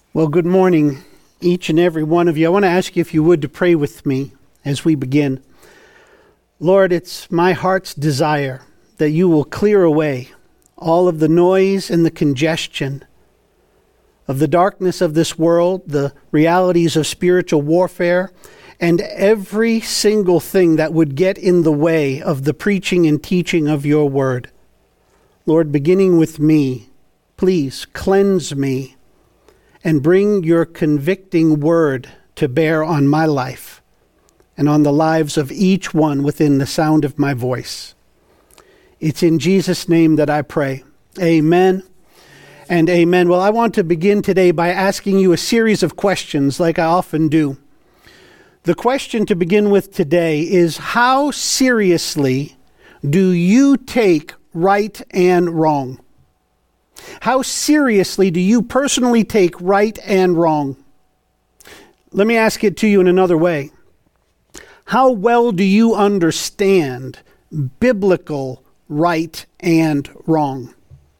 Well, good morning, each and every one of you. I want to ask you if you would to pray with me as we begin. Lord, it's my heart's desire that you will clear away all of the noise and the congestion of the darkness of this world, the realities of spiritual warfare, and every single thing that would get in the way of the preaching and teaching of your word. Lord, beginning with me, please cleanse me and bring your convicting word to bear on my life and on the lives of each one within the sound of my voice. It's in Jesus' name that I pray. Amen and amen. Well, I want to begin today by asking you a series of questions like I often do. The question to begin with today is, how seriously do you take right and wrong? How seriously do you personally take right and wrong? Let me ask it to you in another way. How well do you understand biblical right and wrong?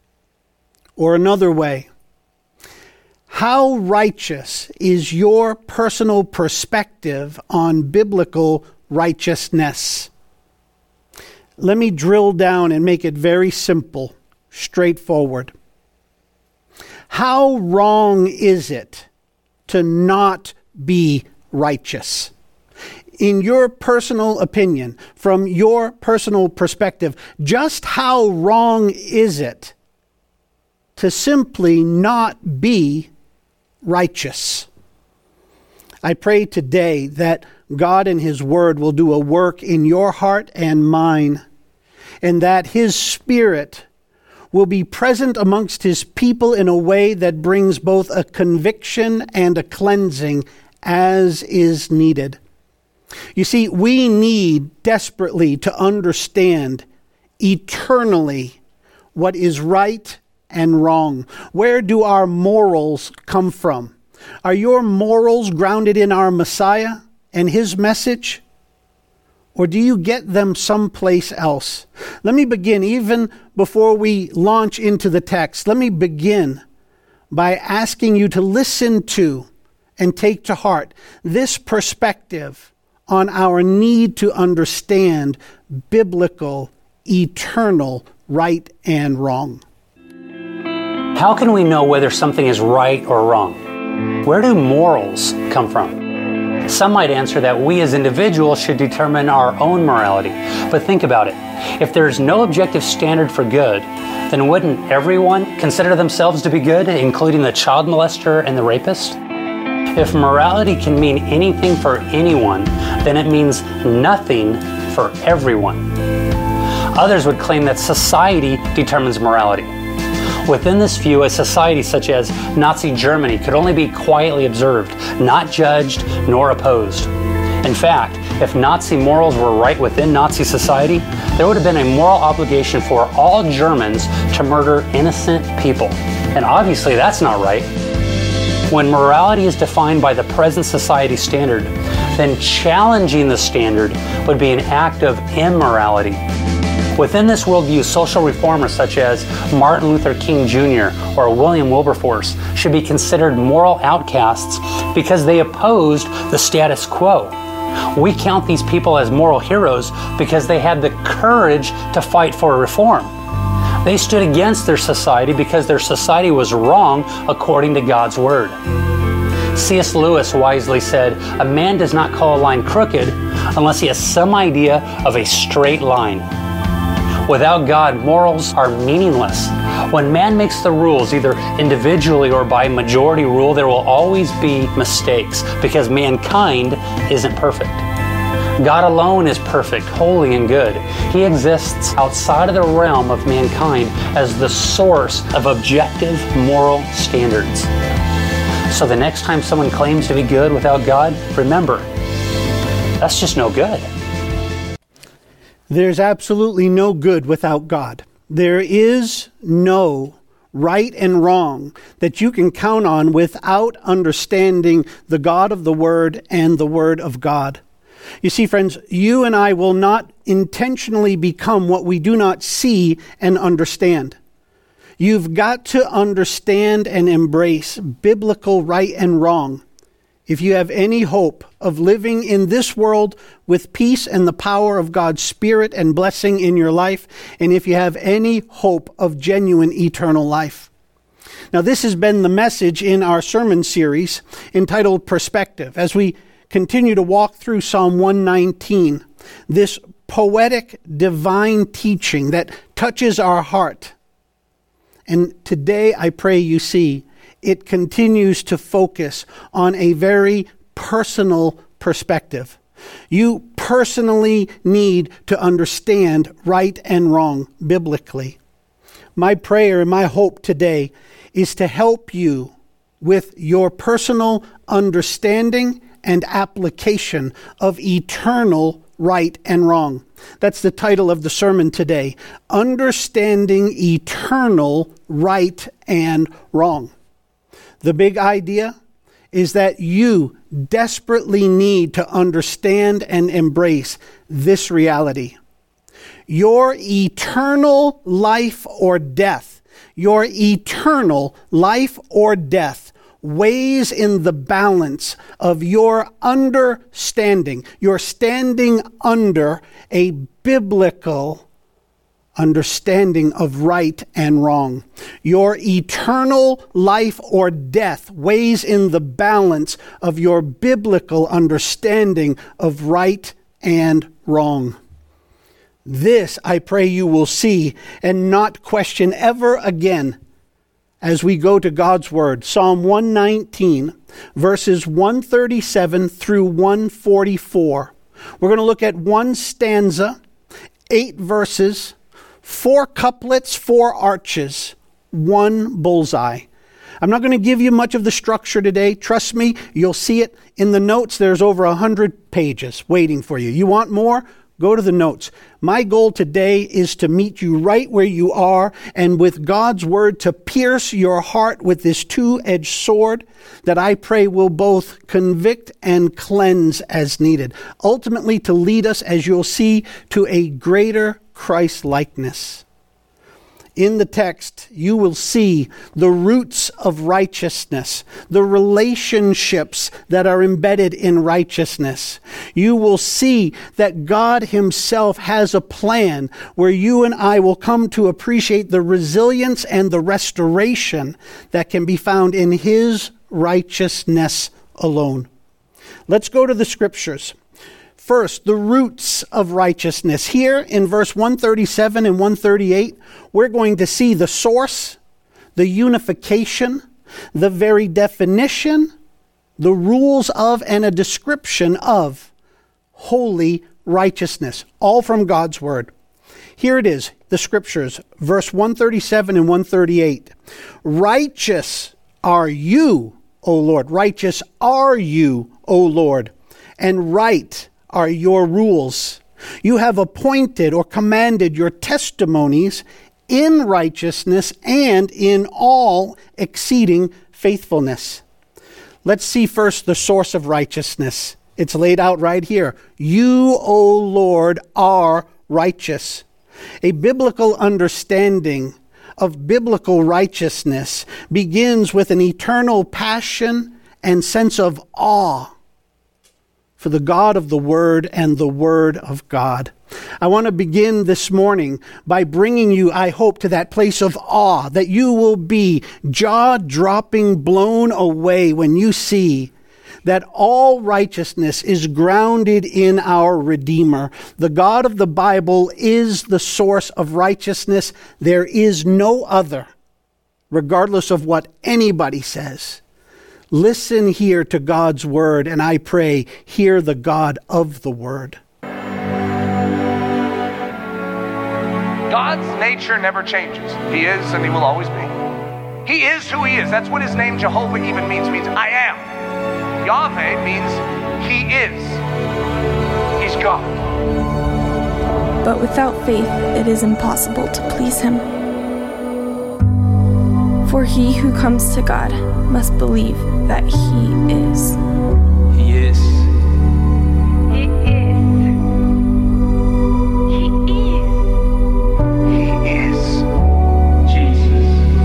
Or another way, how righteous is your personal perspective on biblical righteousness? Let me drill down and make it very simple, straightforward. How wrong is it to not be righteous? In your personal opinion, from your personal perspective, just how wrong is it to simply not be righteous? I pray today that God and His Word will do a work in your heart and mine, and that His Spirit will be present amongst His people in a way that brings both a conviction and a cleansing as is needed. You see, we need desperately to understand eternally what is right and wrong. Where do our morals come from? Are your morals grounded in our Messiah and His message? Or do you get them someplace else? Let me begin, even before we launch into the text, let me begin by asking you to listen to and take to heart this perspective on our need to understand biblical, eternal right and wrong. How can we know whether something is right or wrong? Where do morals come from? Some might answer that we as individuals should determine our own morality. But think about it. If there's no objective standard for good, then wouldn't everyone consider themselves to be good, including the child molester and the rapist? If morality can mean anything for anyone, then it means nothing for everyone. Others would claim that society determines morality. Within this view, a society such as Nazi Germany could only be quietly observed, not judged nor opposed. In fact, if Nazi morals were right within Nazi society, there would have been a moral obligation for all Germans to murder innocent people. And obviously that's not right. When morality is defined by the present society standard, then challenging the standard would be an act of immorality. Within this worldview, social reformers such as Martin Luther King Jr. or William Wilberforce should be considered moral outcasts because they opposed the status quo. We count these people as moral heroes because they had the courage to fight for reform. They stood against their society because their society was wrong according to God's word. C.S. Lewis wisely said, "A man does not call a line crooked unless he has some idea of a straight line." Without God, morals are meaningless. When man makes the rules, either individually or by majority rule, there will always be mistakes because mankind isn't perfect. God alone is perfect, holy, and good. He exists outside of the realm of mankind as the source of objective moral standards. So the next time someone claims to be good without God, remember, that's just no good. There's absolutely no good without God. There is no right and wrong that you can count on without understanding the God of the Word and the Word of God. You see, friends, you and I will not intentionally become what we do not see and understand. You've got to understand and embrace biblical right and wrong if you have any hope of living in this world with peace and the power of God's Spirit and blessing in your life, and if you have any hope of genuine eternal life. Now, this has been the message in our sermon series entitled Perspective, as we continue to walk through Psalm 119, this poetic divine teaching that touches our heart. And today I pray you see it continues to focus on a very personal perspective. You personally need to understand right and wrong biblically. My prayer and my hope today is to help you with your personal understanding and application of eternal right and wrong. That's the title of the sermon today. Understanding eternal right and wrong. The big idea is that you desperately need to understand and embrace this reality. Your eternal life or death, weighs in the balance of your understanding. You're standing under a biblical understanding of right and wrong. Your eternal life or death weighs in the balance of your biblical understanding of right and wrong. This, I pray you will see and not question ever again as we go to God's Word. Psalm 119, verses 137 through 144. We're going to look at one stanza, 8 verses, 4 couplets, 4 arches, 1 bullseye. I'm not going to give you much of the structure today. Trust me, you'll see it in the notes. There's over 100 pages waiting for you. You want more? Go to the notes. My goal today is to meet you right where you are, and with God's Word to pierce your heart with this two-edged sword that I pray will both convict and cleanse as needed. Ultimately to lead us, as you'll see, to a greater Christ-likeness. In the text, you will see the roots of righteousness, the relationships that are embedded in righteousness. You will see that God Himself has a plan where you and I will come to appreciate the resilience and the restoration that can be found in His righteousness alone. Let's go to the scriptures. First, the roots of righteousness. Here in verse 137 and 138, we're going to see the source, the unification, the very definition, the rules of, and a description of holy righteousness, all from God's Word. Here it is, the scriptures, verse 137 and 138. Righteous are you, O Lord. Righteous are you, O Lord, and right are your rules. You have appointed or commanded your testimonies in righteousness and in all exceeding faithfulness. Let's see first the source of righteousness. It's laid out right here. You, O Lord, are righteous. A biblical understanding of biblical righteousness begins with an eternal passion and sense of awe for the God of the Word and the Word of God. I want to begin this morning by bringing you, I hope, to that place of awe, that you will be jaw-dropping, blown away when you see that all righteousness is grounded in our Redeemer. The God of the Bible is the source of righteousness. There is no other, regardless of what anybody says. Listen here to God's Word, and I pray, hear the God of the Word. God's nature never changes. He is and He will always be. He is who He is. That's what His name Jehovah even means. It means I am. Yahweh means He is. He's God. But without faith, it is impossible to please Him. For he who comes to God must believe that He is. He is. He is. He is. He is. Jesus.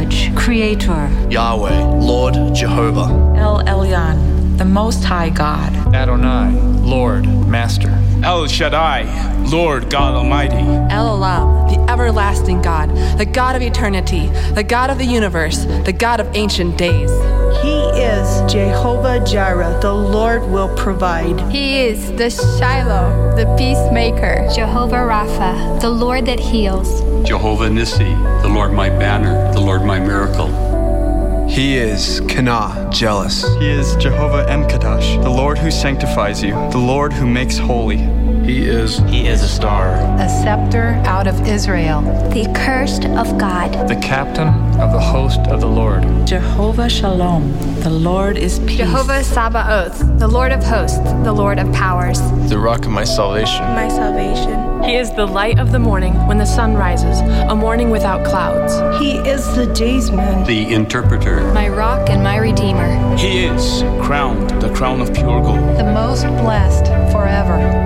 Judge, Creator. Yahweh, Lord Jehovah. El Elyon, the Most High God. Adonai, Lord, Master. El Shaddai, Lord God Almighty. El Olam, the everlasting God, the God of eternity, the God of the universe, the God of ancient days. He is Jehovah Jireh, the Lord will provide. He is the Shiloh, the peacemaker. Jehovah Rapha, the Lord that heals. Jehovah Nissi, the Lord my banner, the Lord my miracle. He is Kana, jealous. He is Jehovah Emkadash, the Lord who sanctifies you, the Lord who makes holy. He is a star. A scepter out of Israel. The accursed of God. The captain of the host of the Lord. Jehovah Shalom, the Lord is peace. Jehovah Sabaoth, the Lord of hosts, the Lord of powers. The rock of my salvation. My salvation. He is the light of the morning when the sun rises, a morning without clouds. He is the daysman. The interpreter. My rock and my redeemer. He is crowned, the crown of pure gold. The most blessed forever.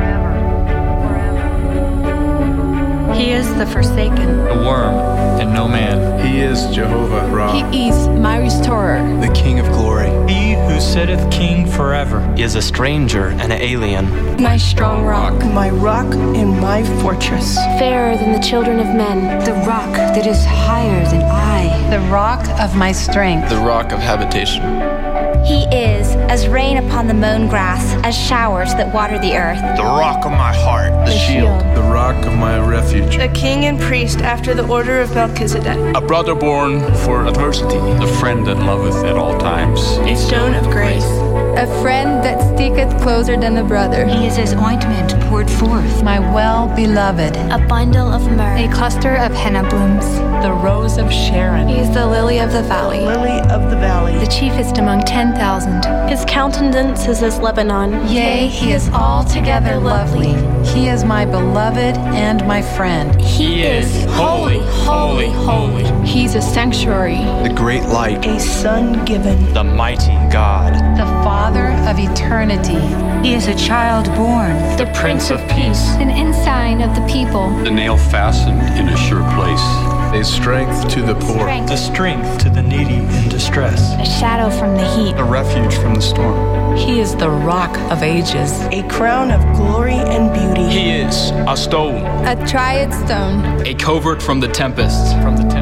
He is the forsaken. A worm and no man. He is Jehovah Ra. He is my restorer. The King of glory. He who sitteth king forever. Is a stranger and an alien. My strong rock. My rock and my fortress. Fairer than the children of men. The rock that is higher than I. The rock of my strength. The rock of habitation. He is as rain upon the mown grass, as showers that water the earth. The rock of my heart. The shield. The rock of my refuge. A king and priest after the order of Melchizedek. A brother born for adversity. The friend that loveth at all times. A stone of grace. A friend that sticketh closer than a brother. He is his ointment poured forth. My well-beloved. A bundle of myrrh. A cluster of henna blooms. The rose of Sharon. He is the lily of the valley. The lily of the valley. The chiefest among 10,000. His countenance is as Lebanon. Yea, he is altogether lovely. He is my beloved and my friend. He is holy, holy, holy. He's a sanctuary. The great light. A son given. The mighty God. The Father of eternity. He is a child born. The Prince of Peace. An ensign of the people. The nail fastened in a sure place. A strength to the poor. The strength to the needy in distress. A shadow from the heat. A refuge from the storm. He is the rock of ages. A crown of glory and beauty. He is a stone. A triad stone. A covert from the tempest.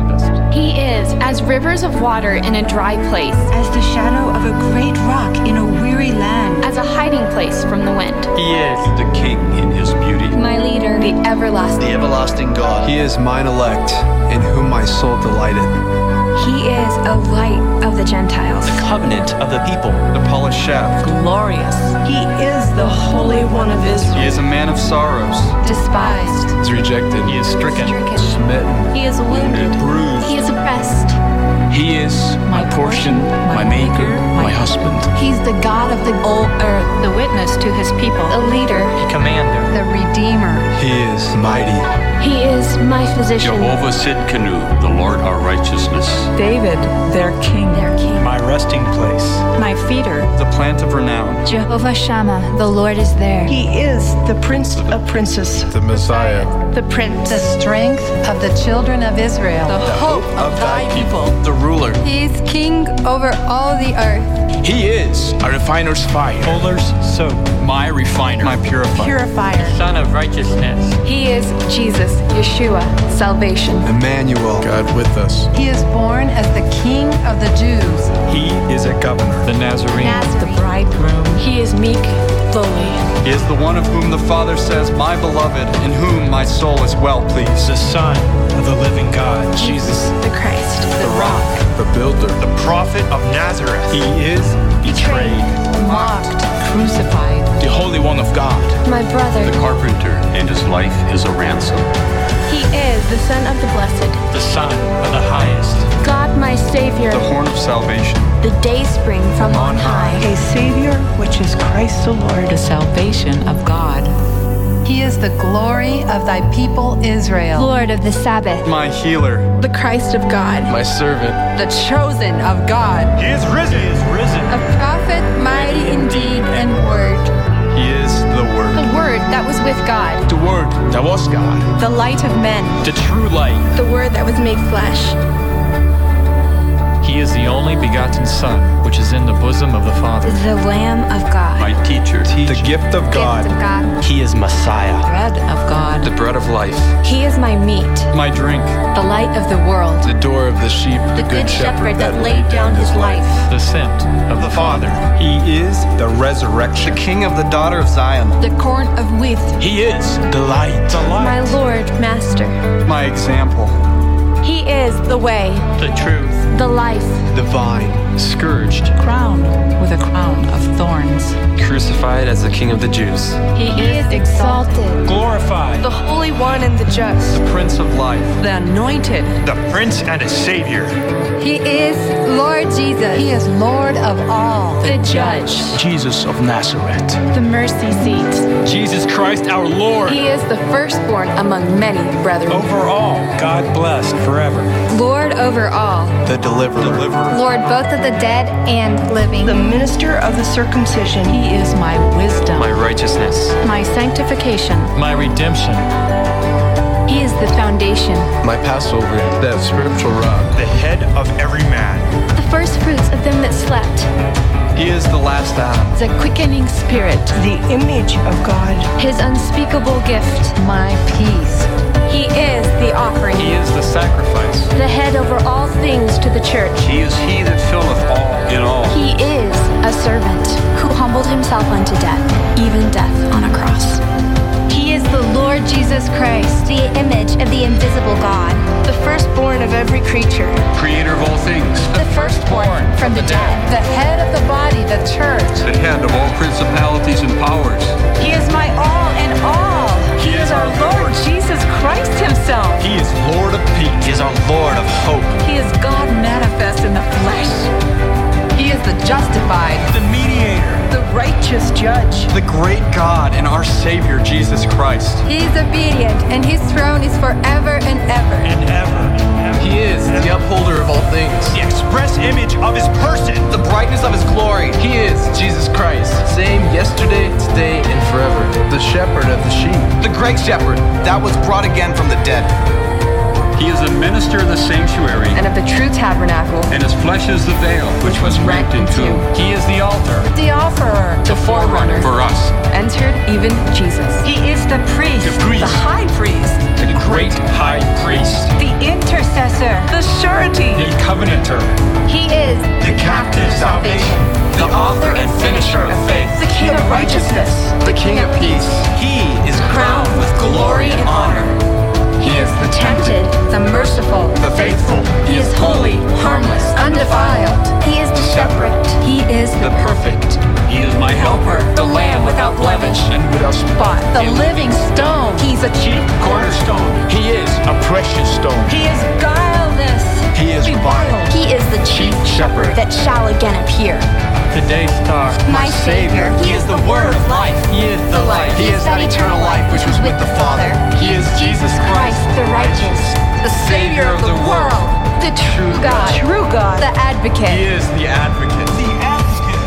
He is as rivers of water in a dry place. As the shadow of a great rock in a weary land. As a hiding place from the wind. He is the king in his beauty. My leader, the everlasting. The everlasting God. He is mine elect, in whom my soul delighteth. He is a light of the Gentiles. The covenant of the people. The polished shaft. Glorious. He is the Holy One of Israel. He is a man of sorrows. Despised. He is rejected. He is stricken. Smitten. He is wounded. Bruised. He is oppressed. He is my portion, my maker, my husband. He's the God of the whole earth. The witness to his people. The leader. Commander. The Redeemer. He is mighty. He is my physician. Jehovah Sidkenu, the Lord our righteousness. David, their king. My resting place. My feeder. The plant of renown. Jehovah Shammah, the Lord is there. He is the Prince of Princes. The Messiah. The Prince. The strength of the children of Israel. The hope of thy people. The ruler. He is king over all the earth. He is a refiner's fire. Fuller's soap. My refiner. My purifier. Purifier. Son of righteousness. He is Jesus, Yeshua, salvation. Emmanuel. God with us. He is born as the King of the Jews. He is a governor. The Nazarene. The bridegroom. He is meek, lowly. He is the one of whom the Father says, my beloved, in whom my soul is well pleased. The Son of the living God. Jesus. The Christ. The rock. The builder. The prophet of Nazareth. He is betrayed. Mocked. Crucified. The Holy One of God. My brother. The carpenter, and his life is a ransom. He is the Son of the Blessed. The Son of the highest. God, my Savior. The horn of salvation. The dayspring from on high. A Savior, which is Christ the Lord. The salvation of God. He is the glory of thy people Israel. Lord of the Sabbath. My healer. The Christ of God. My servant. The chosen of God. He is risen. He is risen. A prophet mighty in deed and word. He is the Word. The Word that was with God. The Word that was God. The light of men. The true light. The Word that was made flesh. He is the only begotten Son, which is in the bosom of the Father. The Lamb of God. My teacher. The gift of God. Gift of God. He is Messiah. Bread of God. The bread of life. He is my meat. My drink. The light of the world. The door of the sheep. The good shepherd that laid down his life. The scent of the Father. He is the resurrection. The king of the daughter of Zion. The corn of wheat. He is the light. My Lord, Master. My example. He is the way, The truth. the life. The vine. Scourged. Crowned with a crown of thorns. Crucified as the king of the Jews. He is exalted. Glorified. The Holy One and the Just. The Prince of Life. The Anointed. The Prince and a Savior. He is Lord Jesus. He is Lord of all. The Judge. Jesus of Nazareth. The mercy seat. Jesus Christ our Lord. He is the firstborn among many brethren. Over all, God blessed forever. Lord over all. The deliverer. Lord both of the dead and living. The minister of the circumcision. He is my wisdom. My righteousness. My sanctification. My redemption. He is the foundation. My Passover. That spiritual rock. The head of every man. The first fruits of them that slept. He is the last Adam. The quickening spirit. The image of God. His unspeakable gift. My peace. He is the offering. He is the sacrifice. The head over all things to the church. He is he that filleth all in all. He is a servant who humbled himself unto death, even death on a cross. He is the Lord Jesus Christ, The image of the invisible God. The firstborn of every creature. Creator of all things. the firstborn from the dead. The head of the body, the church. The head of all principalities and powers. He is my all in all. He is our Lord Jesus Christ himself. He is Lord of peace. He is our Lord of hope. He is God manifest in the flesh. He is the justified, The mediator. The righteous judge. The great God and our Savior, Jesus Christ. He is obedient, and his throne is forever and ever. And ever. He is the upholder of all things. The express image of his person. The brightness of his glory. He is Jesus Christ. Same yesterday, today, and forever. The shepherd of the sheep. The great shepherd that was brought again from the dead. He is the minister of the sanctuary, and of the true tabernacle, and his flesh is the veil, which was rent in two. He is the altar. the offerer, The forerunner for us. entered even Jesus, He is the priest, priest. the high priest, The great high priest. the intercessor, the surety. The covenanter. He is The captain of salvation. The author and finisher of faith. the king of righteousness. The king of peace. He is crowned with glory and honor. He is the tempted, the merciful. The faithful. He is holy, harmless, undefiled. He is the shepherd. He is The perfect. He is my helper. The lamb without blemish And without spot. the living stone. He's a chief Cornerstone. He is a precious stone. He is guileless. He is vine. He is the chief shepherd that shall again appear. The day star. My Savior. He is the word of life. He is the light. He is that eternal life which was with the Father. He is Jesus Christ, the righteous. the Savior of the world, The true God. True God. The advocate. He is the advocate. The advocate.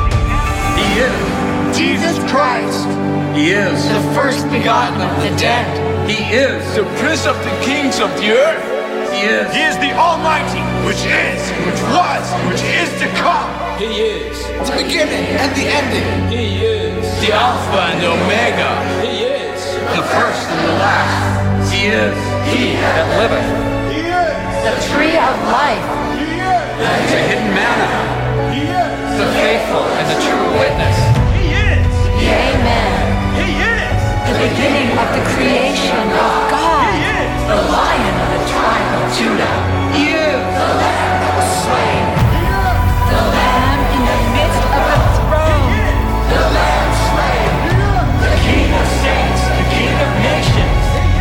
He is Jesus Christ. He is The first begotten of the dead. He is the Prince of the Kings of the earth. He is. He is the Almighty, which is, which was, which is to come. He is the beginning and the ending. He is The Alpha and the Omega. He is The first and the last. He is he that liveth. He is. The tree of life. He is. The hidden manna. He is. The faithful and the true witness. He is. Amen. He is. The beginning of the creation of God. He is. The lion of the tribe of Judah. He is the Lamb that was slain. The lamb in the midst of the throne. The Lamb slain. The king of saints. The king of nations.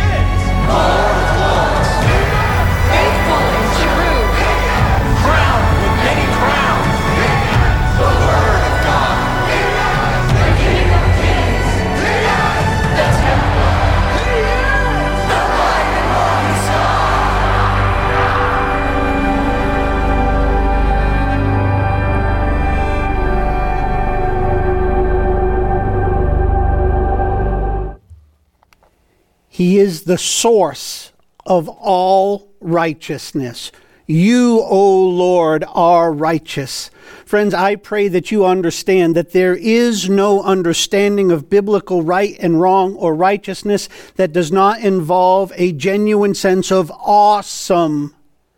Lord of lords. Faithful and true. Crowned with many crowns. The Word of God. The king of kings. The temple. The light and morning star. He is the source of all righteousness. You, O Lord, are righteous. Friends, I pray that you understand that there is no understanding of biblical right and wrong or righteousness that does not involve a genuine sense of awesome,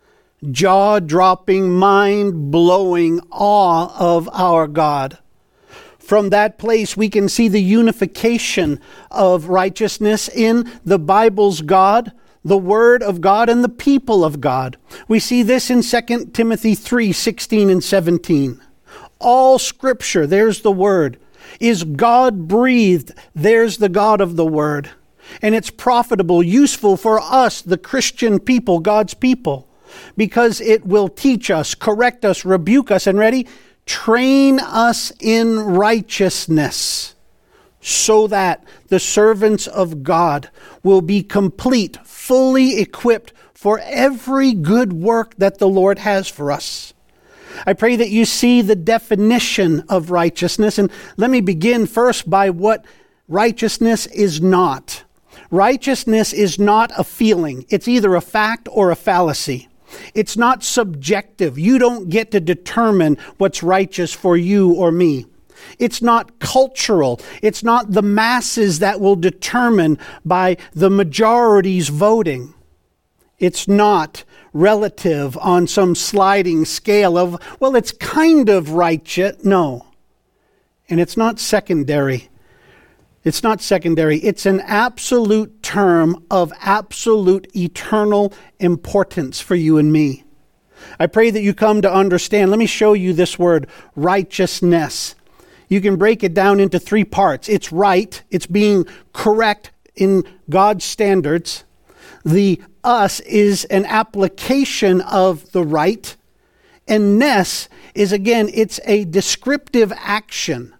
jaw-dropping, mind-blowing awe of our God. From that place, we can see the unification of righteousness in the Bible's God, the Word of God, and the people of God. We see this in 2 Timothy 3:16 and 17. All Scripture, there's the Word, is God-breathed, there's the God of the Word. And it's profitable, useful for us, the Christian people, God's people, because it will teach us, correct us, rebuke us, and ready? Train us in righteousness, so that the servants of God will be complete, fully equipped for every good work that the Lord has for us. I pray that you see the definition of righteousness, and let me begin first by what righteousness is not. Righteousness is not a feeling. It's either a fact or a fallacy. It's not subjective. You don't get to determine what's righteous for you or me. It's not cultural. It's not the masses that will determine by the majority's voting. It's not relative on some sliding scale of, well, it's kind of righteous. No. And it's not secondary. It's not secondary. It's an absolute term of absolute eternal importance for you and me. I pray that you come to understand. Let me show you this word, righteousness. You can break it down into three parts. It's right. It's being correct in God's standards. The us is an application of the right. And ness is, again, it's a descriptive action.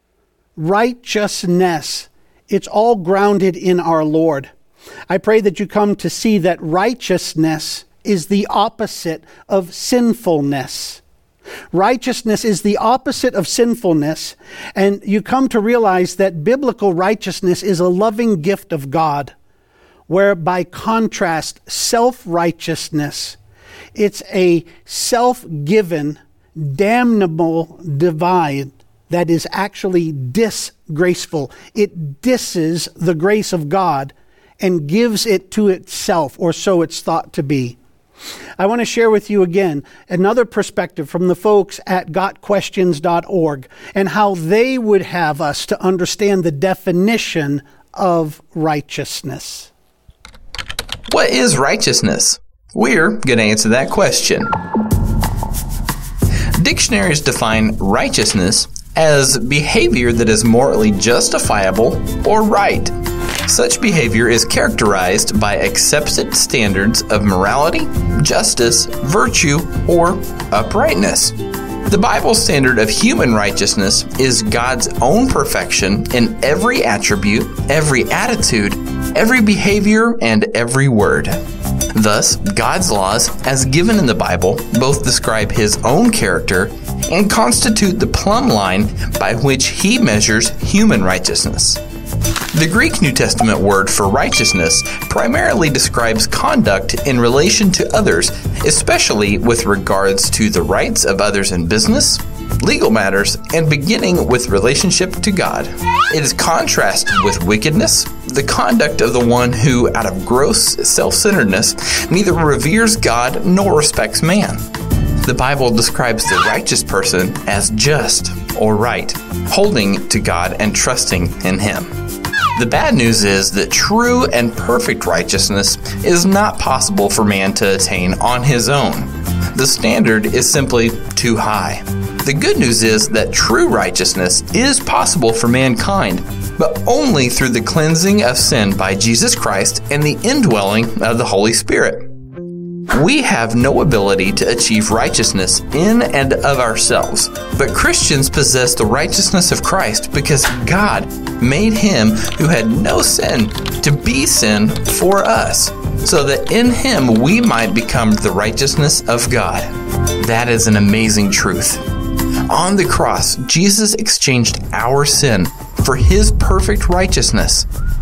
Righteousness. It's all grounded in our Lord. I pray that you come to see that righteousness is the opposite of sinfulness. Righteousness is the opposite of sinfulness, and you come to realize that biblical righteousness is a loving gift of God, where by contrast, self-righteousness, it's a self-given, damnable divide that is actually disgraceful. It disses the grace of God and gives it to itself, or so it's thought to be. I want to share with you again another perspective from the folks at gotquestions.org and how they would have us to understand the definition of righteousness. What is righteousness? We're going to answer that question. Dictionaries define righteousness as behavior that is morally justifiable or right. Such behavior is characterized by accepted standards of morality, justice, virtue, or uprightness. The Bible's standard of human righteousness is God's own perfection in every attribute, every attitude, every behavior, and every word. Thus, God's laws, as given in the Bible, both describe His own character and constitute the plumb line by which He measures human righteousness. The Greek New Testament word for righteousness primarily describes conduct in relation to others, especially with regards to the rights of others in business, legal matters, and beginning with relationship to God. It is contrasted with wickedness, the conduct of the one who, out of gross self-centeredness, neither reveres God nor respects man. The Bible describes the righteous person as just or right, holding to God and trusting in Him. The bad news is that true and perfect righteousness is not possible for man to attain on his own. The standard is simply too high. The good news is that true righteousness is possible for mankind, but only through the cleansing of sin by Jesus Christ and the indwelling of the Holy Spirit. We have no ability to achieve righteousness in and of ourselves, but Christians possess the righteousness of Christ because God made Him who had no sin to be sin for us, so that in Him we might become the righteousness of God. That is an amazing truth. On the cross, Jesus exchanged our sin for His perfect righteousness.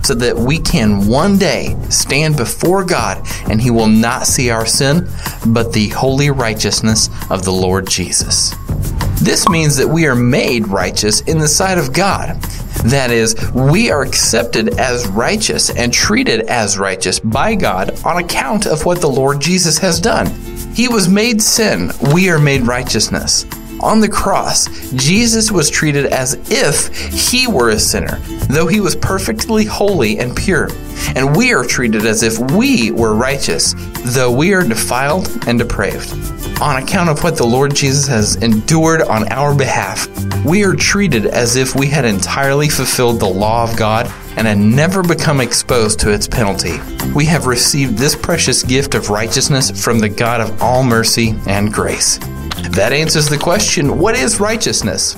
so that we can one day stand before God and He will not see our sin, but the holy righteousness of the Lord Jesus. This means that we are made righteous in the sight of God. That is, we are accepted as righteous and treated as righteous by God on account of what the Lord Jesus has done. He was made sin. We are made righteousness. On the cross, Jesus was treated as if He were a sinner, though He was perfectly holy and pure. And we are treated as if we were righteous, though we are defiled and depraved. On account of what the Lord Jesus has endured on our behalf, we are treated as if we had entirely fulfilled the law of God and had never become exposed to its penalty. We have received this precious gift of righteousness from the God of all mercy and grace. That answers the question, what is righteousness?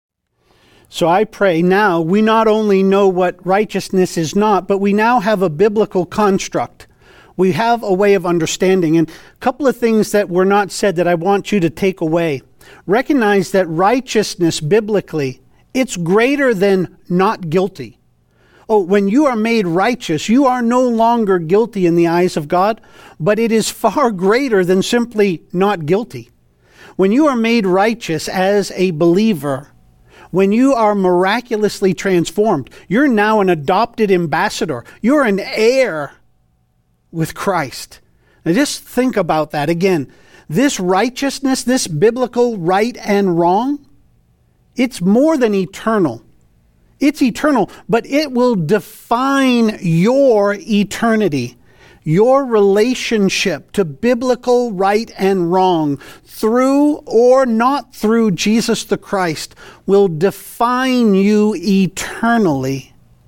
So I pray now we not only know what righteousness is not, but we now have a biblical construct. We have a way of understanding. And a couple of things that were not said that I want you to take away. Recognize that righteousness biblically, it's greater than not guilty. Oh, when you are made righteous, you are no longer guilty in the eyes of God, but it is far greater than simply not guilty. When you are made righteous as a believer, when you are miraculously transformed, you're now an adopted ambassador. You're an heir with Christ. Now just think about that again. This righteousness, this biblical right and wrong, it's more than eternal. It's eternal, but it will define your eternity. Your relationship to biblical right and wrong through or not through Jesus the Christ will define you eternally.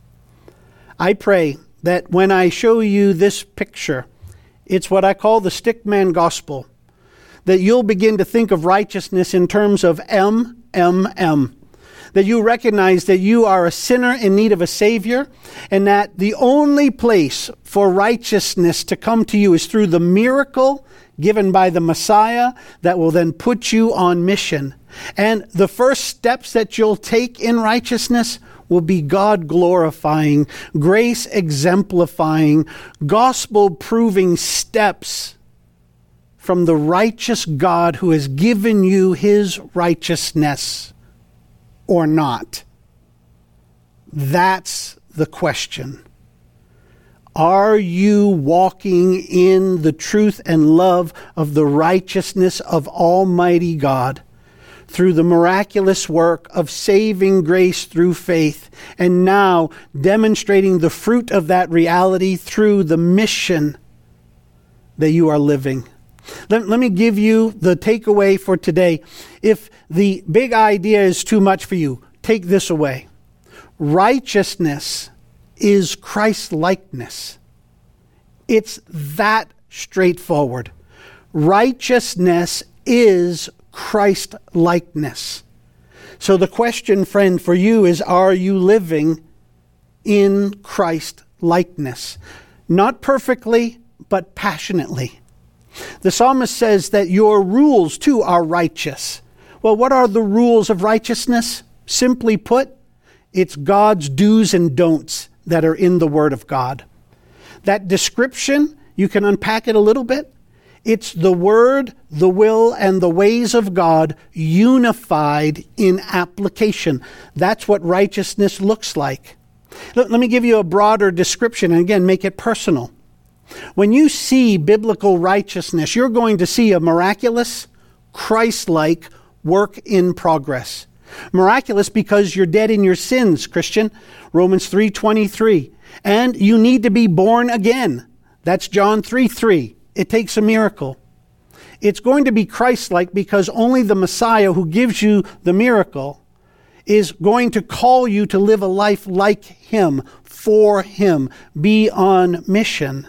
I pray that when I show you this picture, it's what I call the stickman gospel, that you'll begin to think of righteousness in terms of MMM. That you recognize that you are a sinner in need of a Savior, and that the only place for righteousness to come to you is through the miracle given by the Messiah that will then put you on mission. And the first steps that you'll take in righteousness will be God glorifying, grace exemplifying, gospel proving steps from the righteous God who has given you His righteousness. Or not? That's the question. Are you walking in the truth and love of the righteousness of Almighty God through the miraculous work of saving grace through faith, and now demonstrating the fruit of that reality through the mission that you are living? Let me give you the takeaway for today. If the big idea is too much for you, take this away. Righteousness is Christ-likeness. It's that straightforward. Righteousness is Christ-likeness. So the question, friend, for you is, are you living in Christ-likeness? Not perfectly, but passionately. The psalmist says that your rules, too, are righteous. Well, what are the rules of righteousness? Simply put, it's God's do's and don'ts that are in the Word of God. That description, you can unpack it a little bit. It's the Word, the will, and the ways of God unified in application. That's what righteousness looks like. Let me give you a broader description, and again, make it personal. When you see biblical righteousness, you're going to see a miraculous, Christ-like work in progress. Miraculous because you're dead in your sins, Christian. Romans 3:23. And you need to be born again. That's John 3:3. It takes a miracle. It's going to be Christ-like because only the Messiah who gives you the miracle is going to call you to live a life like Him, for Him. Be on mission.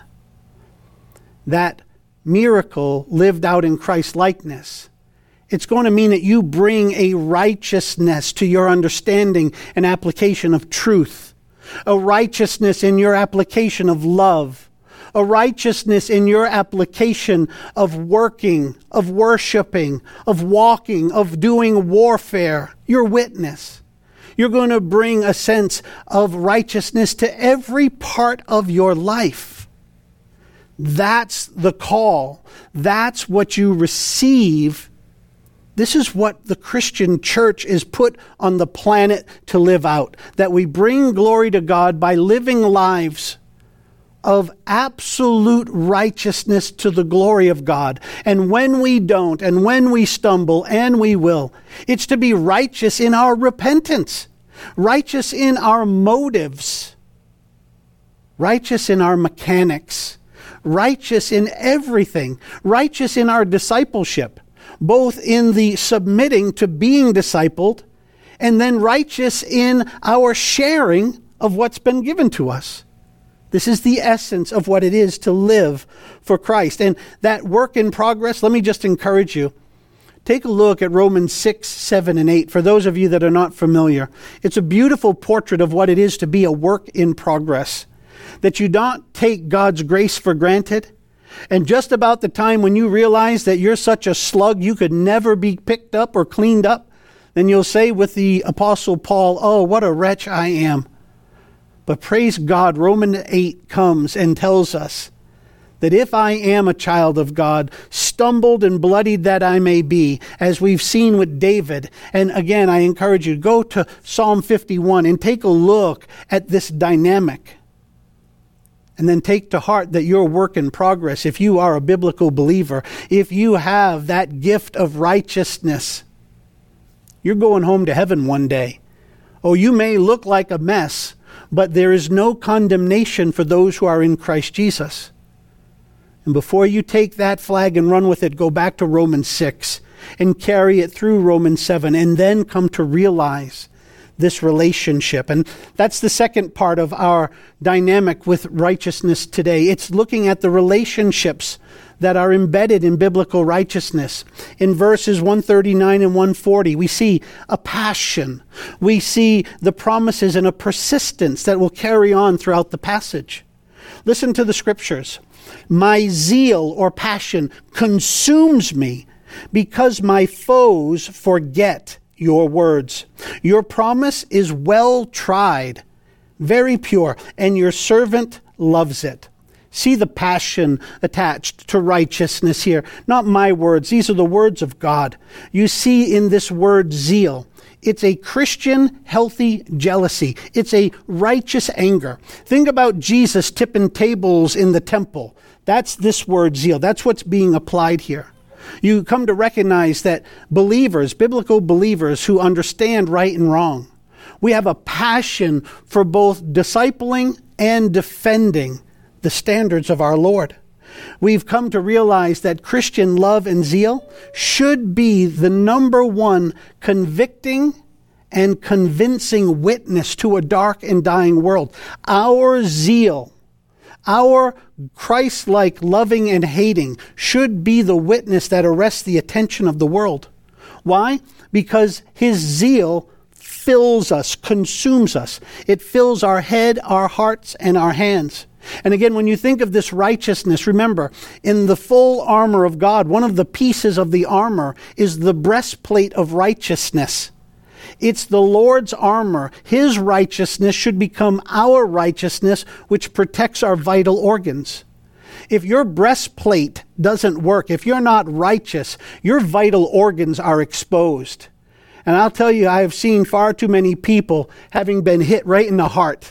That miracle lived out in Christ-likeness, it's going to mean that you bring a righteousness to your understanding and application of truth, a righteousness in your application of love, a righteousness in your application of working, of worshiping, of walking, of doing warfare, your witness. You're going to bring a sense of righteousness to every part of your life. That's the call. That's what you receive. This is what the Christian church is put on the planet to live out. That we bring glory to God by living lives of absolute righteousness to the glory of God. And when we don't, and when we stumble, and we will, it's to be righteous in our repentance, righteous in our motives, righteous in our mechanics, righteous in everything, righteous in our discipleship, both in the submitting to being discipled, and then righteous in our sharing of what's been given to us. This is the essence of what it is to live for Christ. And that work in progress, let me just encourage you. Take a look at Romans 6, 7, and 8. For those of you that are not familiar, it's a beautiful portrait of what it is to be a work in progress. That you don't take God's grace for granted. And just about the time when you realize that you're such a slug you could never be picked up or cleaned up, then you'll say with the Apostle Paul, "Oh, what a wretch I am." But praise God, Romans 8 comes and tells us that if I am a child of God, stumbled and bloodied that I may be, as we've seen with David. And again, I encourage you to go to Psalm 51 and take a look at this dynamic. And then take to heart that your work in progress, if you are a biblical believer, if you have that gift of righteousness, you're going home to heaven one day. Oh, you may look like a mess, but there is no condemnation for those who are in Christ Jesus. And before you take that flag and run with it, go back to Romans 6 and carry it through Romans 7 and then come to realize this relationship. And that's the second part of our dynamic with righteousness today. It's looking at the relationships that are embedded in biblical righteousness. In verses 139 and 140, we see a passion. We see the promises and a persistence that will carry on throughout the passage. Listen to the scriptures. My zeal or passion consumes me because my foes forget your words. Your promise is well tried, very pure, and your servant loves it. See the passion attached to righteousness here. Not my words. These are the words of God. You see in this word zeal, it's a Christian healthy jealousy. It's a righteous anger. Think about Jesus tipping tables in the temple. That's this word zeal. That's what's being applied here. You come to recognize that believers, biblical believers who understand right and wrong, we have a passion for both discipling and defending the standards of our Lord. We've come to realize that Christian love and zeal should be the number one convicting and convincing witness to a dark and dying world. Our zeal, our Christ-like loving and hating should be the witness that arrests the attention of the world. Why? Because his zeal fills us, consumes us. It fills our head, our hearts, and our hands. And again, when you think of this righteousness, remember, in the full armor of God, one of the pieces of the armor is the breastplate of righteousness. It's the Lord's armor. His righteousness should become our righteousness, which protects our vital organs. If your breastplate doesn't work, if you're not righteous, your vital organs are exposed. And I'll tell you, I have seen far too many people having been hit right in the heart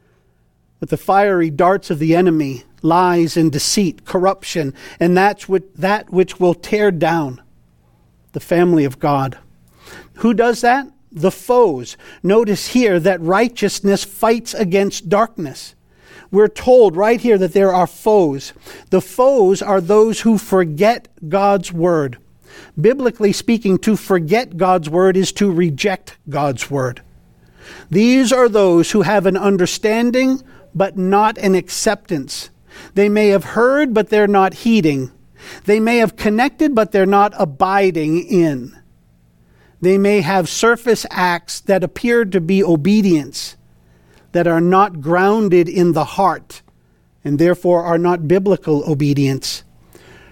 with the fiery darts of the enemy, lies and deceit, corruption, and that which will tear down the family of God. Who does that? The foes. Notice here that righteousness fights against darkness. We're told right here that there are foes. The foes are those who forget God's word. Biblically speaking, to forget God's word is to reject God's word. These are those who have an understanding but not an acceptance. They may have heard, but they're not heeding. They may have connected, but they're not abiding in. They may have surface acts that appear to be obedience, that are not grounded in the heart, and therefore are not biblical obedience.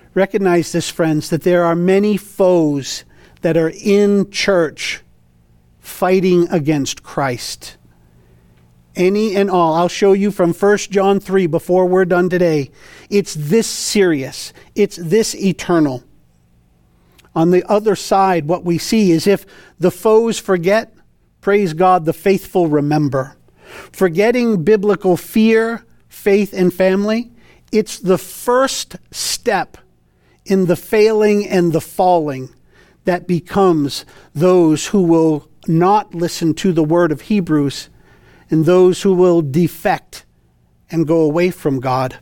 Recognize this, friends, that there are many foes that are in church fighting against Christ. Any and all. I'll show you from 1 John 3 before we're done today. It's this serious. It's this eternal. On the other side, what we see is if the foes forget, praise God, the faithful remember. Forgetting biblical fear, faith, and family, it's the first step in the failing and the falling that becomes those who will not listen to the word of Hebrews and those who will defect and go away from God.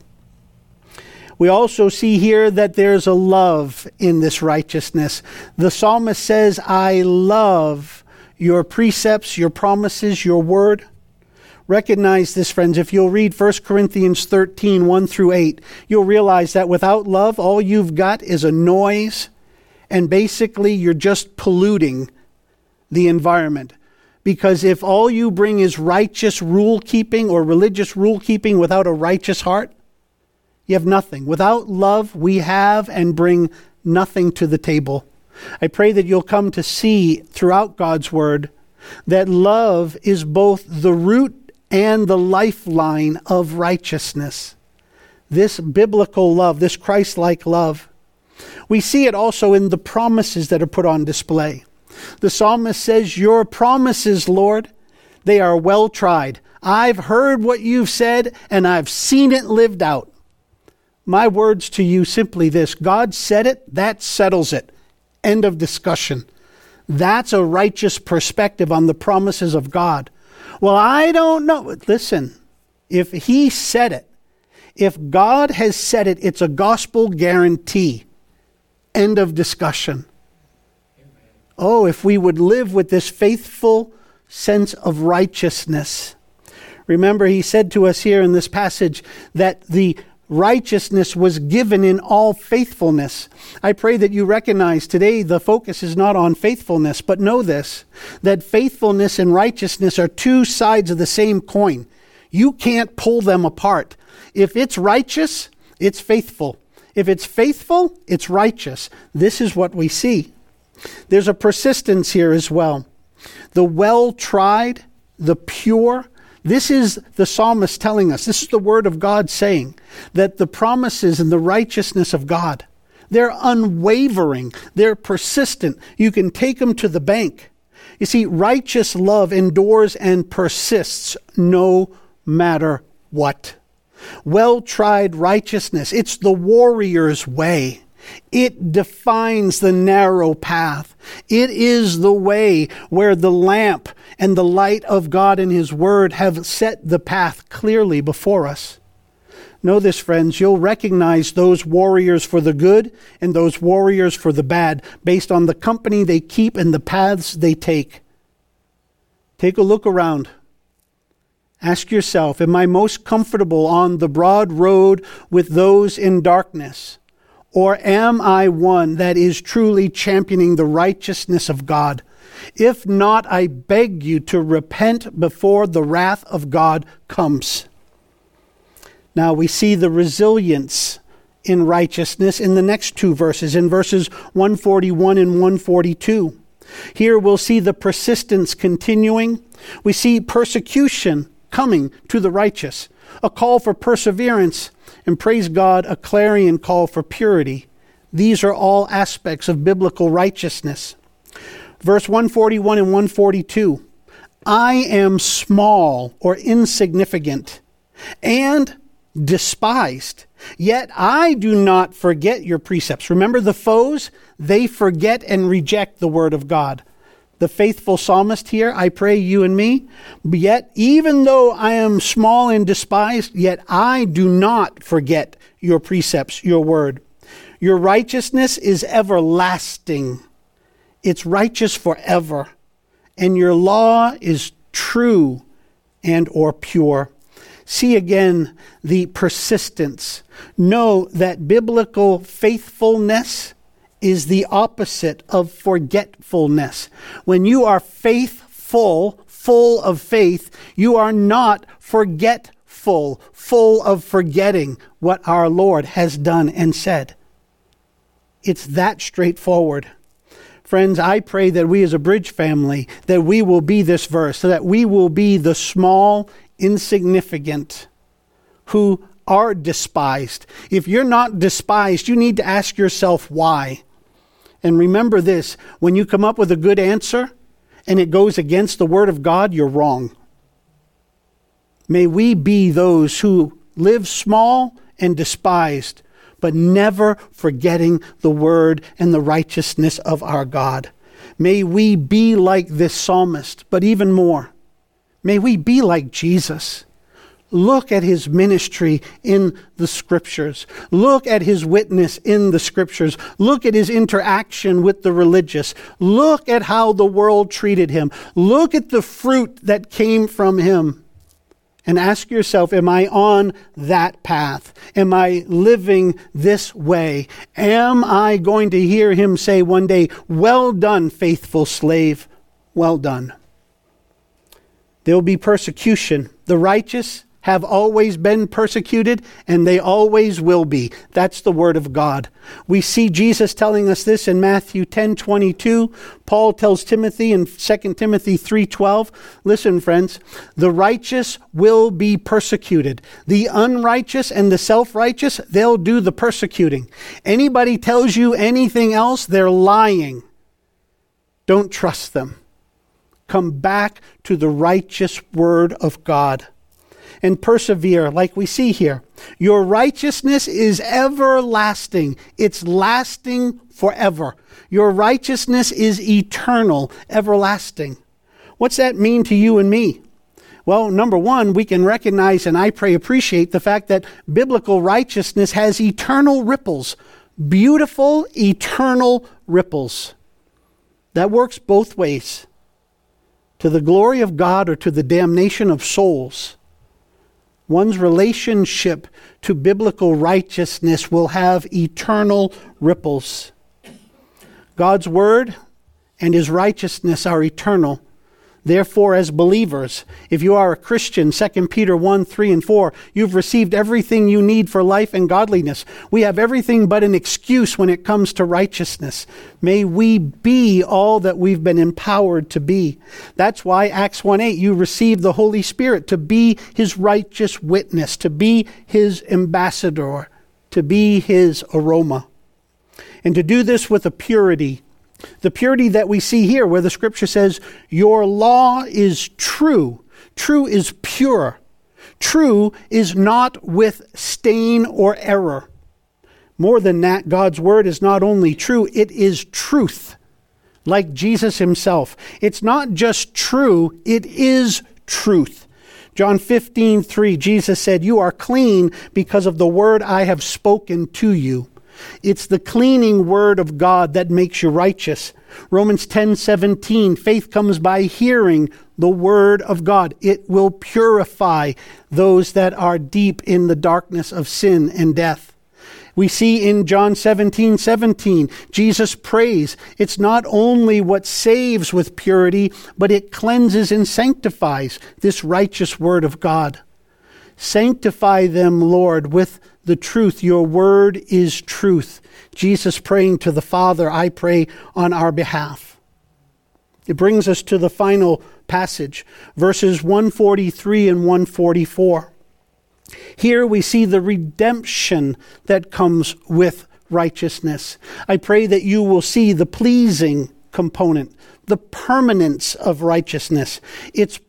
We also see here that there's a love in this righteousness. The psalmist says, I love your precepts, your promises, your word. Recognize this, friends. If you'll read 1 Corinthians 13, 1 through 8, you'll realize that without love, all you've got is a noise, and basically you're just polluting the environment. Because if all you bring is righteous rule-keeping or religious rule-keeping without a righteous heart, you have nothing. Without love, we have and bring nothing to the table. I pray that you'll come to see throughout God's word that love is both the root and the lifeline of righteousness. This biblical love, this Christ-like love. We see it also in the promises that are put on display. The psalmist says, your promises, Lord, they are well tried. I've heard what you've said and I've seen it lived out. My words to you simply this: God said it, that settles it. End of discussion. That's a righteous perspective on the promises of God. Well, I don't know. Listen, if he said it, if God has said it, it's a gospel guarantee. End of discussion. Oh, if we would live with this faithful sense of righteousness. Remember, he said to us here in this passage that the righteousness was given in all faithfulness. I pray that you recognize today the focus is not on faithfulness, but know this, that faithfulness and righteousness are two sides of the same coin. You can't pull them apart. If it's righteous, it's faithful. If it's faithful, it's righteous. This is what we see. There's a persistence here as well. The well-tried, the pure. This is the psalmist telling us. This is the word of God saying that the promises and the righteousness of God, they're unwavering. They're persistent. You can take them to the bank. You see, righteous love endures and persists no matter what. Well-tried righteousness, it's the warrior's way. It defines the narrow path. It is the way where the lamp and the light of God and his word have set the path clearly before us. Know this, friends, you'll recognize those warriors for the good and those warriors for the bad based on the company they keep and the paths they take. Take a look around. Ask yourself, am I most comfortable on the broad road with those in darkness? Or am I one that is truly championing the righteousness of God? If not, I beg you to repent before the wrath of God comes. Now we see the resilience in righteousness in the next two verses, in verses 141 and 142. Here we'll see the persistence continuing. We see persecution coming to the righteous, a call for perseverance, and praise God, a clarion call for purity. These are all aspects of biblical righteousness. Verse 141 and 142. I am small or insignificant and despised, yet I do not forget your precepts. Remember the foes? They forget and reject the word of God. The faithful psalmist here, I pray you and me, yet even though I am small and despised, yet I do not forget your precepts, your word. Your righteousness is everlasting. It's righteous forever. And your law is true and or pure. See again the persistence. Know that biblical faithfulness is the opposite of forgetfulness. When you are faithful, full of faith, you are not forgetful, full of forgetting what our Lord has done and said. It's that straightforward. Friends, I pray that we as a Bridge family, that we will be this verse, so that we will be the small, insignificant who are despised. If you're not despised, you need to ask yourself why. And remember this, when you come up with a good answer and it goes against the Word of God, you're wrong. May we be those who live small and despised, but never forgetting the Word and the righteousness of our God. May we be like this psalmist, but even more, may we be like Jesus. Look at his ministry in the Scriptures. Look at his witness in the Scriptures. Look at his interaction with the religious. Look at how the world treated him. Look at the fruit that came from him. And ask yourself, am I on that path? Am I living this way? Am I going to hear him say one day, "Well done, faithful slave, well done"? There will be persecution. The righteous have always been persecuted, and they always will be. That's the Word of God. We see Jesus telling us this in Matthew 10:22. Paul tells Timothy in 2 Timothy 3:12. Listen, friends, the righteous will be persecuted. The unrighteous and the self-righteous, they'll do the persecuting. Anybody tells you anything else, they're lying. Don't trust them. Come back to the righteous Word of God. And persevere like we see here. Your righteousness is everlasting. It's lasting forever. Your righteousness is eternal, everlasting. What's that mean to you and me? Well, number one, we can recognize and I pray appreciate the fact that biblical righteousness has eternal ripples. Beautiful, eternal ripples. That works both ways. To the glory of God or to the damnation of souls. One's relationship to biblical righteousness will have eternal ripples. God's word and his righteousness are eternal. Therefore, as believers, if you are a Christian, 2 Peter 1:3-4, you've received everything you need for life and godliness. We have everything but an excuse when it comes to righteousness. May we be all that we've been empowered to be. That's why Acts 1:8, you received the Holy Spirit to be his righteous witness, to be his ambassador, to be his aroma. And to do this with a purity. The purity that we see here where the Scripture says, your law is true. True is pure. True is not with stain or error. More than that, God's word is not only true, it is truth. Like Jesus himself. It's not just true, it is truth. John 15:3, Jesus said, you are clean because of the word I have spoken to you. It's the cleaning word of God that makes you righteous. Romans 10:17, faith comes by hearing the word of God. It will purify those that are deep in the darkness of sin and death. We see in John 17:17, Jesus prays. It's not only what saves with purity, but it cleanses and sanctifies this righteous word of God. Sanctify them, Lord, with the truth. Your word is truth. Jesus praying to the Father, I pray on our behalf. It brings us to the final passage, verses 143 and 144. Here we see the redemption that comes with righteousness. I pray that you will see the pleasing component, the permanence of righteousness, its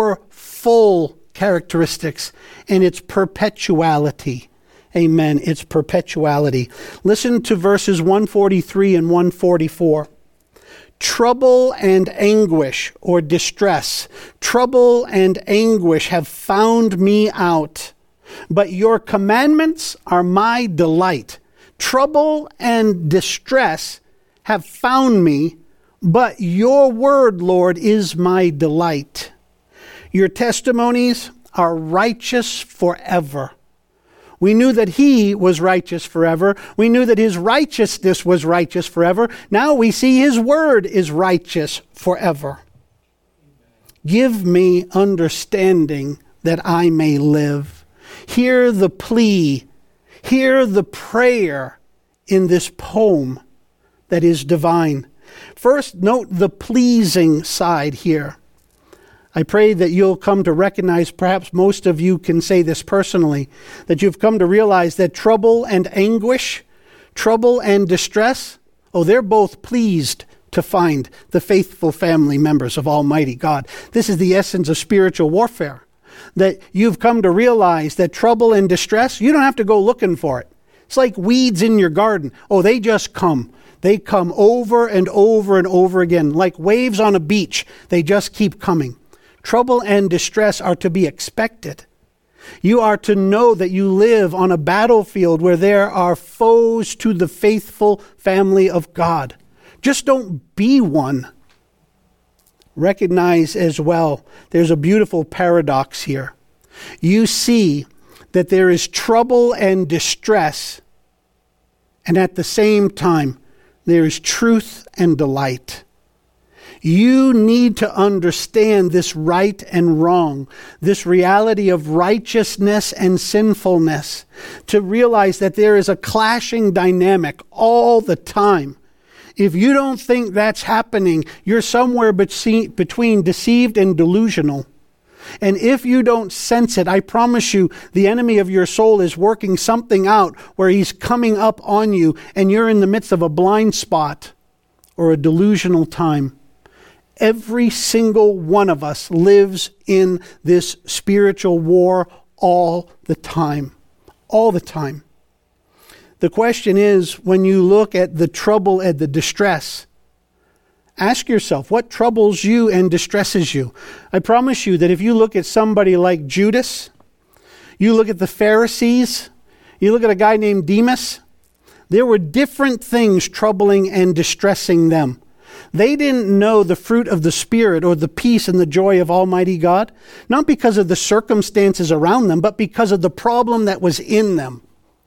powerful characteristics, and its perpetuality. Amen. Its perpetuality. Listen to verses 143 and 144. Trouble and anguish or distress, trouble and anguish have found me out, but your commandments are my delight. Trouble and distress have found me, but your word, Lord, is my delight. Your testimonies are righteous forever. We knew that he was righteous forever. We knew that his righteousness was righteous forever. Now we see his word is righteous forever. Give me understanding that I may live. Hear the plea, hear the prayer in this poem that is divine. First, note the pleasing side here. I pray that you'll come to recognize, perhaps most of you can say this personally, that you've come to realize that trouble and anguish, trouble and distress, they're both pleased to find the faithful family members of Almighty God. This is the essence of spiritual warfare, that you've come to realize that trouble and distress, you don't have to go looking for it. It's like weeds in your garden. They just come. They come over and over and over again. Like waves on a beach, they just keep coming. Trouble and distress are to be expected. You are to know that you live on a battlefield where there are foes to the faithful family of God. Just don't be one. Recognize as well, there's a beautiful paradox here. You see that there is trouble and distress, and at the same time, there is truth and delight. You need to understand this right and wrong, this reality of righteousness and sinfulness, to realize that there is a clashing dynamic all the time. If you don't think that's happening, you're somewhere between deceived and delusional. And if you don't sense it, I promise you, the enemy of your soul is working something out where he's coming up on you and you're in the midst of a blind spot or a delusional time. Every single one of us lives in this spiritual war all the time. All the time. The question is, when you look at the trouble and the distress, ask yourself, what troubles you and distresses you? I promise you that if you look at somebody like Judas, you look at the Pharisees, you look at a guy named Demas, there were different things troubling and distressing them. They didn't know the fruit of the Spirit or the peace and the joy of Almighty God, not because of the circumstances around them, but because of the problem that was in them.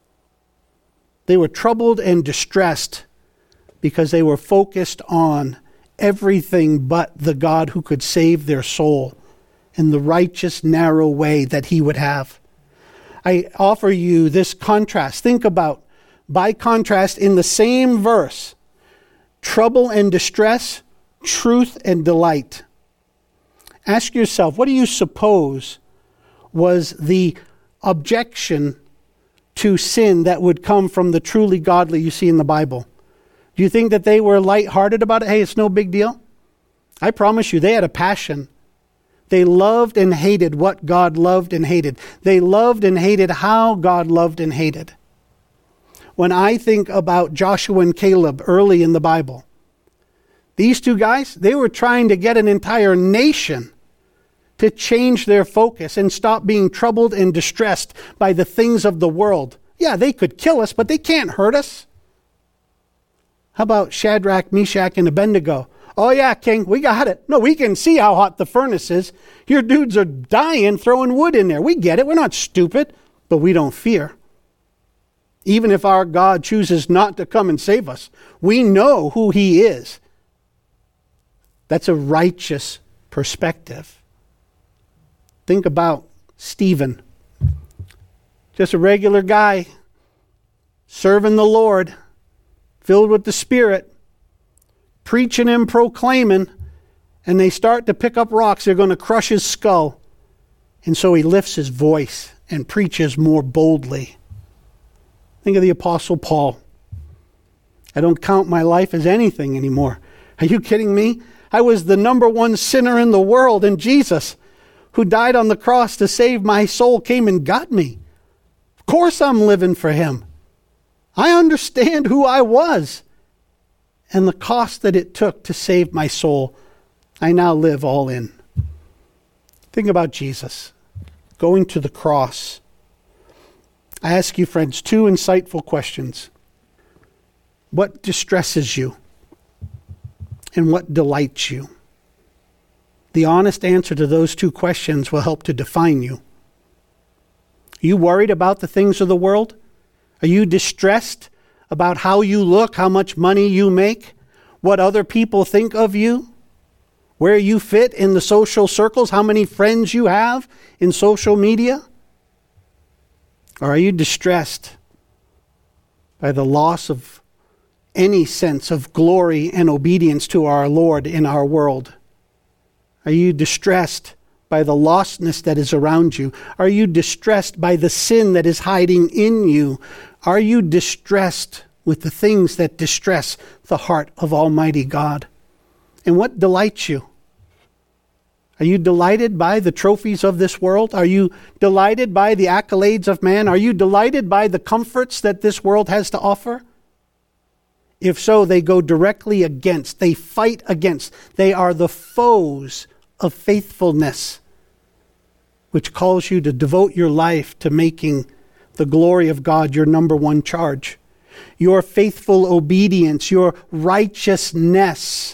They were troubled and distressed because they were focused on everything but the God who could save their soul in the righteous, narrow way that he would have. I offer you this contrast. Think about, by contrast, in the same verse, trouble and distress, truth and delight. Ask yourself, what do you suppose was the objection to sin that would come from the truly godly you see in the Bible? Do you think that they were lighthearted about it? Hey, it's no big deal. I promise you, they had a passion. They loved and hated what God loved and hated. They loved and hated how God loved and hated. When I think about Joshua and Caleb early in the Bible, these two guys, they were trying to get an entire nation to change their focus and stop being troubled and distressed by the things of the world. Yeah, they could kill us, but they can't hurt us. How about Shadrach, Meshach, and Abednego? Oh yeah, king, we got it. No, we can see how hot the furnace is. Your dudes are dying throwing wood in there. We get it. We're not stupid, but we don't fear. Even if our God chooses not to come and save us, we know who he is. That's a righteous perspective. Think about Stephen. Just a regular guy, serving the Lord, filled with the Spirit, preaching and proclaiming, and they start to pick up rocks. They're going to crush his skull. And so he lifts his voice and preaches more boldly. Think of the Apostle Paul. I don't count my life as anything anymore. Are you kidding me? I was the number one sinner in the world, and Jesus, who died on the cross to save my soul, came and got me. Of course I'm living for him. I understand who I was and the cost that it took to save my soul. I now live all in. Think about Jesus going to the cross. I ask you, friends, two insightful questions. What distresses you? And what delights you? The honest answer to those two questions will help to define you. Are you worried about the things of the world? Are you distressed about how you look, how much money you make, what other people think of you, where you fit in the social circles, how many friends you have in social media? Or are you distressed by the loss of any sense of glory and obedience to our Lord in our world? Are you distressed by the lostness that is around you? Are you distressed by the sin that is hiding in you? Are you distressed with the things that distress the heart of Almighty God? And what delights you? Are you delighted by the trophies of this world? Are you delighted by the accolades of man? Are you delighted by the comforts that this world has to offer? If so, they go directly against, they fight against, they are the foes of faithfulness, which calls you to devote your life to making the glory of God your number one charge. Your faithful obedience, your righteousness,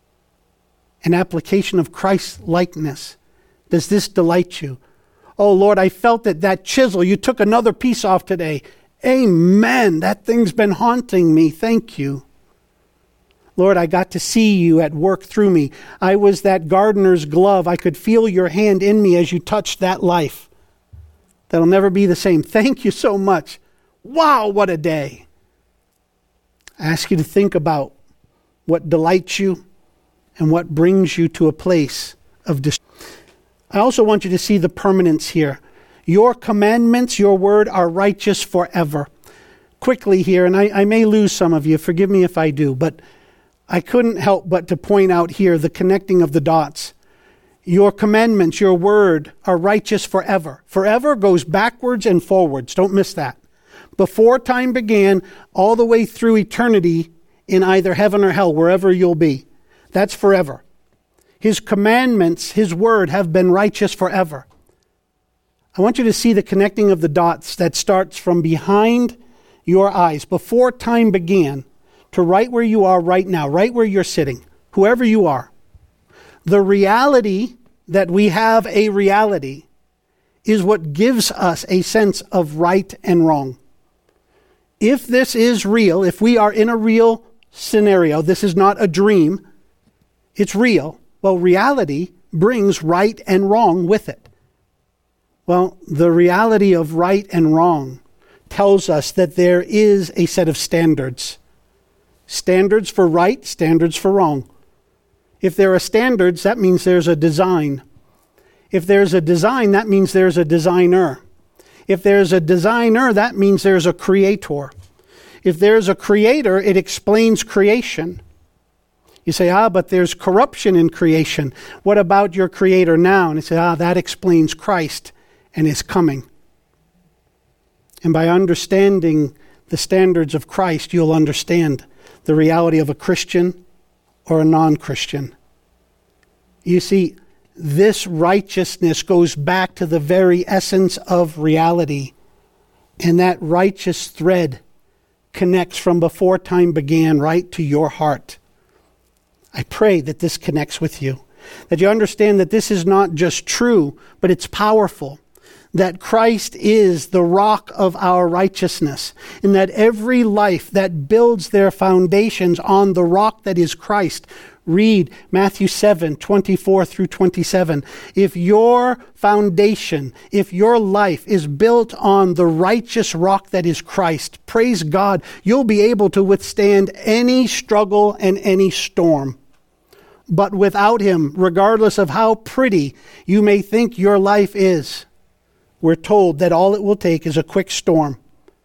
an application of Christ's likeness. Does this delight you? Oh Lord, I felt that chisel, you took another piece off today. Amen. That thing's been haunting me. Thank you. Lord, I got to see you at work through me. I was that gardener's glove. I could feel your hand in me as you touched that life. That'll never be the same. Thank you so much. Wow, what a day. I ask you to think about what delights you and what brings you to a place of I also want you to see the permanence here. Your commandments, your word, are righteous forever. Quickly here, and I may lose some of you, forgive me if I do, but I couldn't help but to point out here the connecting of the dots. Your commandments, your word, are righteous forever. Forever goes backwards and forwards. Don't miss that. Before time began, all the way through eternity in either heaven or hell, wherever you'll be. That's forever. His commandments, his word, have been righteous forever. I want you to see the connecting of the dots that starts from behind your eyes, before time began, to right where you are right now, right where you're sitting, whoever you are. The reality that we have a reality is what gives us a sense of right and wrong. If this is real, if we are in a real scenario, this is not a dream, it's real. Well, reality brings right and wrong with it. Well, the reality of right and wrong tells us that there is a set of standards. Standards for right, standards for wrong. If there are standards, that means there's a design. If there's a design, that means there's a designer. If there's a designer, that means there's a creator. If there's a creator, it explains creation. You say, but there's corruption in creation. What about your creator now? And you say, that explains Christ and his coming. And by understanding the standards of Christ, you'll understand the reality of a Christian or a non-Christian. You see, this righteousness goes back to the very essence of reality. And that righteous thread connects from before time began right to your heart. I pray that this connects with you, that you understand that this is not just true, but it's powerful, that Christ is the rock of our righteousness, and that every life that builds their foundations on the rock that is Christ. Read Matthew 7:24 through 27. If your foundation, if your life is built on the righteous rock that is Christ, praise God, you'll be able to withstand any struggle and any storm. But without him, regardless of how pretty you may think your life is, we're told that all it will take is a quick storm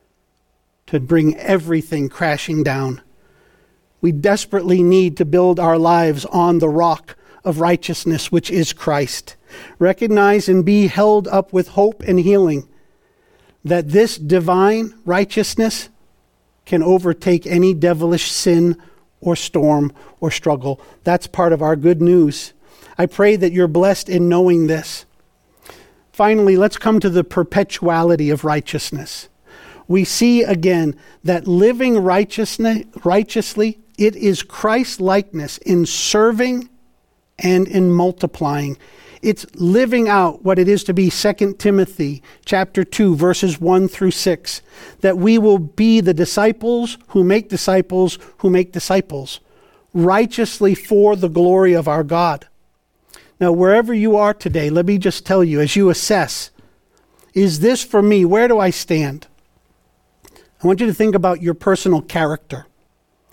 to bring everything crashing down. We desperately need to build our lives on the rock of righteousness, which is Christ. Recognize and be held up with hope and healing that this divine righteousness can overtake any devilish sin or storm or struggle. That's part of our good news. I pray that you're blessed in knowing this. Finally, let's come to the perpetuality of righteousness. We see again that living righteously, it is Christ-likeness in serving and in multiplying. It's living out what it is to be 2 Timothy chapter 2, verses 1 through 6, that we will be the disciples who make disciples who make disciples, righteously for the glory of our God. Now, wherever you are today, let me just tell you, as you assess, is this for me? Where do I stand? I want you to think about your personal character.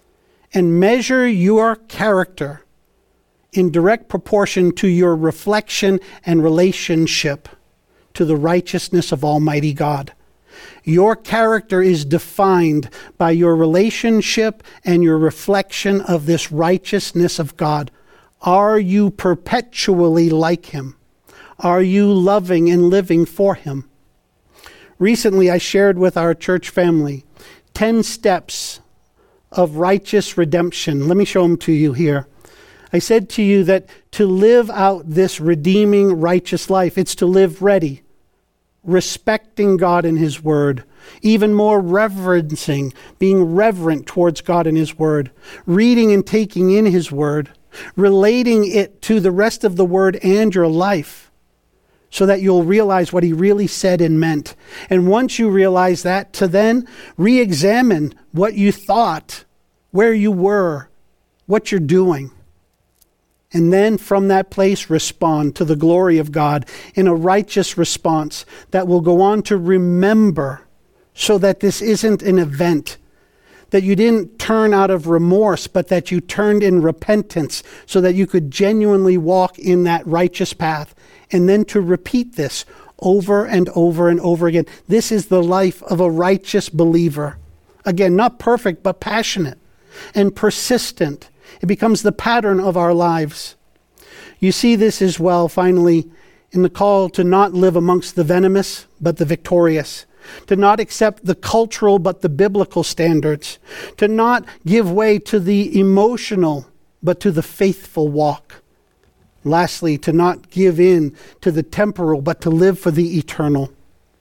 and measure your character in direct proportion to your reflection and relationship to the righteousness of Almighty God. Your character is defined by your relationship and your reflection of this righteousness of God. Are you perpetually like Him? Are you loving and living for Him? Recently, I shared with our church family 10 steps of righteous redemption. Let me show them to you here. I said to you that to live out this redeeming righteous life, it's to live ready, respecting God and His Word, even more reverencing, being reverent towards God and His Word, reading and taking in His Word, relating it to the rest of the Word and your life, so that you'll realize what He really said and meant. And once you realize that, to then re-examine what you thought, where you were, what you're doing. And then from that place, respond to the glory of God in a righteous response that will go on to remember, so that this isn't an event, that you didn't turn out of remorse, but that you turned in repentance so that you could genuinely walk in that righteous path. And then to repeat this over and over and over again. This is the life of a righteous believer. Again, not perfect, but passionate and persistent. It becomes the pattern of our lives. You see this as well, finally, in the call to not live amongst the venomous, but the victorious. To not accept the cultural, but the biblical standards. To not give way to the emotional, but to the faithful walk. Lastly, to not give in to the temporal, but to live for the eternal.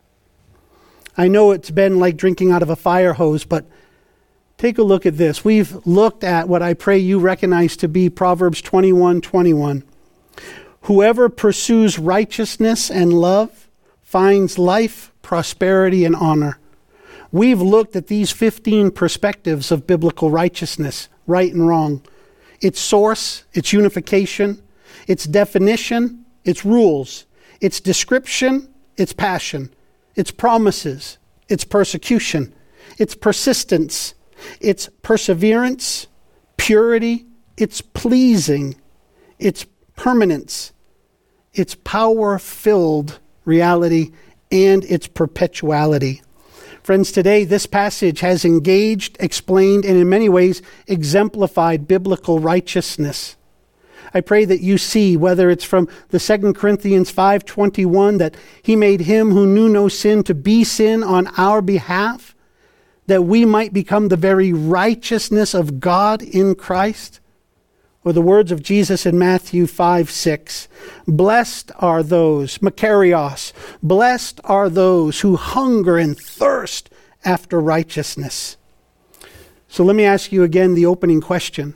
I know it's been like drinking out of a fire hose, but take a look at this. We've looked at what I pray you recognize to be Proverbs 21:21. Whoever pursues righteousness and love finds life, prosperity, and honor. We've looked at these 15 perspectives of biblical righteousness, right and wrong. Its source, its unification, its definition, its rules, its description, its passion, its promises, its persecution, its persistence, its perseverance, purity, its pleasing, its permanence, its power-filled reality, and its perpetuality. Friends, today this passage has engaged, explained, and in many ways exemplified biblical righteousness. I pray that you see, whether it's from the 2 Corinthians 5:21, that He made Him who knew no sin to be sin on our behalf, that we might become the very righteousness of God in Christ. Or the words of Jesus in Matthew 5:6, blessed are those, makarios, blessed are those who hunger and thirst after righteousness. So let me ask you again the opening question.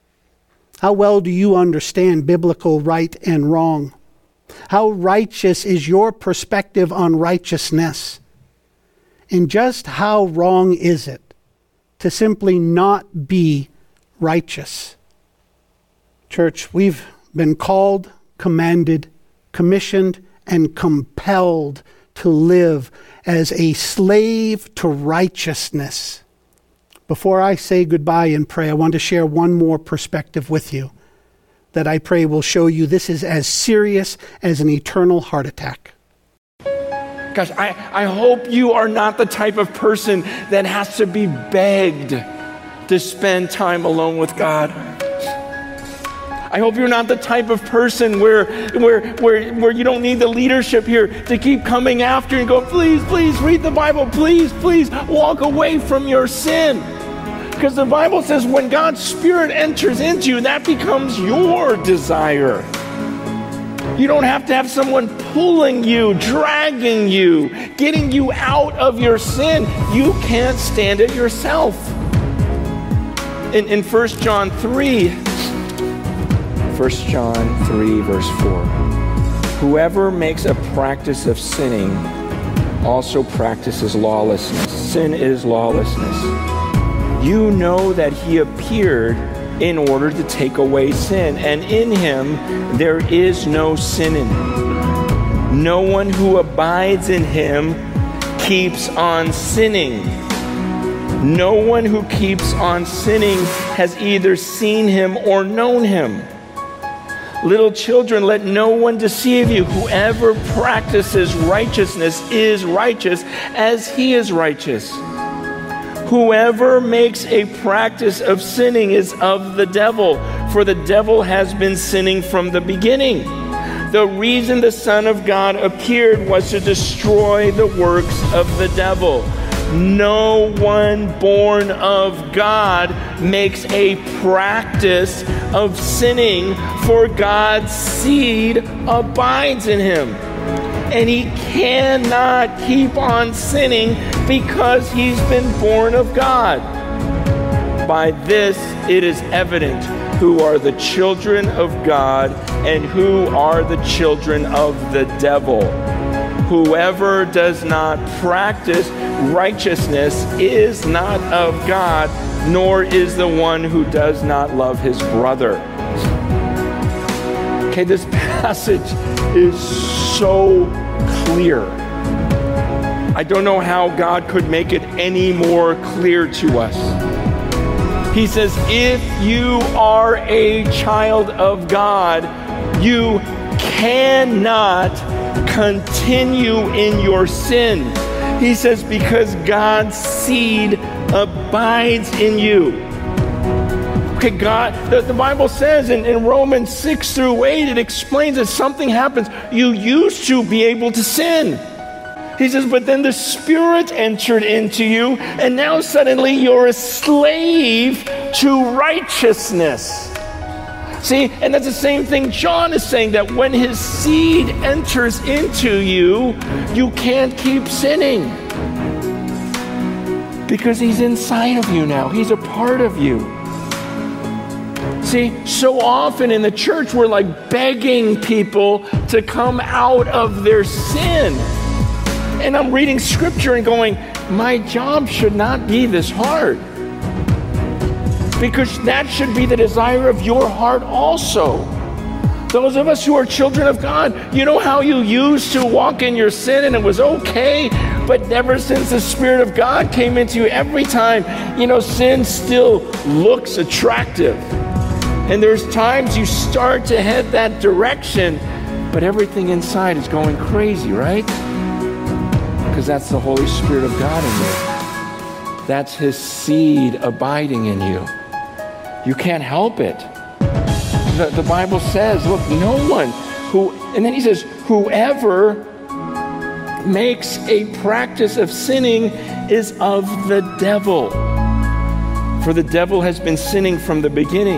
How well do you understand biblical right and wrong? How righteous is your perspective on righteousness? And just how wrong is it to simply not be righteous? Church, we've been called, commanded, commissioned, and compelled to live as a slave to righteousness. Before I say goodbye and pray, I want to share one more perspective with you that I pray will show you this is as serious as an eternal heart attack. Gosh, I hope you are not the type of person that has to be begged to spend time alone with God. I hope you're not the type of person where you don't need the leadership here to keep coming after and go, please, please read the Bible. Please, please walk away from your sin. Because the Bible says when God's Spirit enters into you, that becomes your desire. You don't have to have someone pulling you, dragging you, getting you out of your sin. You can't stand it yourself. In 1 John 3, verse 4. Whoever makes a practice of sinning also practices lawlessness. Sin is lawlessness. You know that He appeared in order to take away sin, and in Him there is no sin in Him. No one who abides in Him keeps on sinning. No one who keeps on sinning has either seen him or known him. Little children, let no one deceive you. Whoever practices righteousness is righteous as he is righteous. Whoever makes a practice of sinning is of the devil, for the devil has been sinning from the beginning. The reason the Son of God appeared was to destroy the works of the devil. No one born of God makes a practice of sinning, for God's seed abides in him. And he cannot keep on sinning because he's been born of God. By this it is evident who are the children of God and who are the children of the devil. Whoever does not practice righteousness is not of God, nor is the one who does not love his brother. Okay, this passage is so clear. I don't know how God could make it any more clear to us. He says, if you are a child of God, you cannot continue in your sin. He says, because God's seed abides in you. Okay, God, the Bible says in Romans 6 through 8, it explains that something happens. You used to be able to sin. He says, but then the Spirit entered into you, and now suddenly you're a slave to righteousness. See, and that's the same thing John is saying, that when his seed enters into you, you can't keep sinning. Because he's inside of you now. He's a part of you. See, so often in the church, we're like begging people to come out of their sin. And I'm reading scripture and going, my job should not be this hard. Because that should be the desire of your heart also. Those of us who are children of God, you know how you used to walk in your sin and it was okay, but ever since the Spirit of God came into you, every time, sin still looks attractive. And there's times you start to head that direction, but everything inside is going crazy, right? Because that's the Holy Spirit of God in you. That's his seed abiding in you. You can't help it. The Bible says, look, no one and then he says, whoever makes a practice of sinning is of the devil. For the devil has been sinning from the beginning.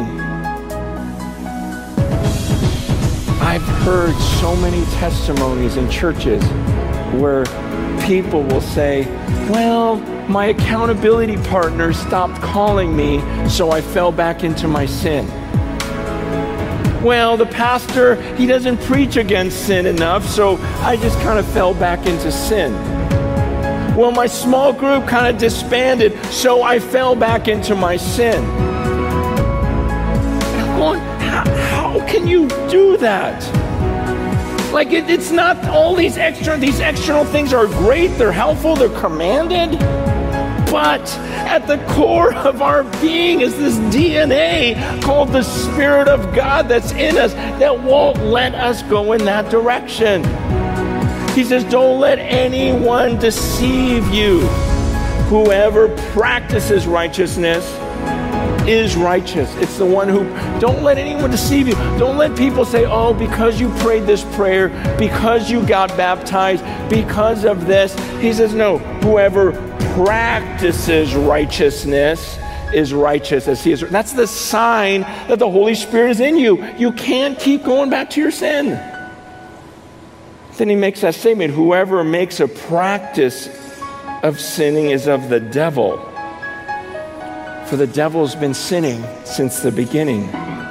I've heard so many testimonies in churches where people will say, well, my accountability partner stopped calling me, so I fell back into my sin. Well, the pastor, he doesn't preach against sin enough, so I just kind of fell back into sin. Well, my small group kind of disbanded, so I fell back into my sin. And I'm going, how can you do that? Like, it's not all these external things are great, they're helpful, they're commanded. But at the core of our being is this DNA called the Spirit of God that's in us that won't let us go in that direction. He says, don't let anyone deceive you. Whoever practices righteousness is righteous. It's the one who, don't let anyone deceive you. Don't let people say, oh, because you prayed this prayer, because you got baptized, because of this. He says, no, whoever practices righteousness is righteous as he is. That's the sign that the Holy Spirit is in you. You can't keep going back to your sin. Then he makes that statement, whoever makes a practice of sinning is of the devil. For the devil's been sinning since the beginning.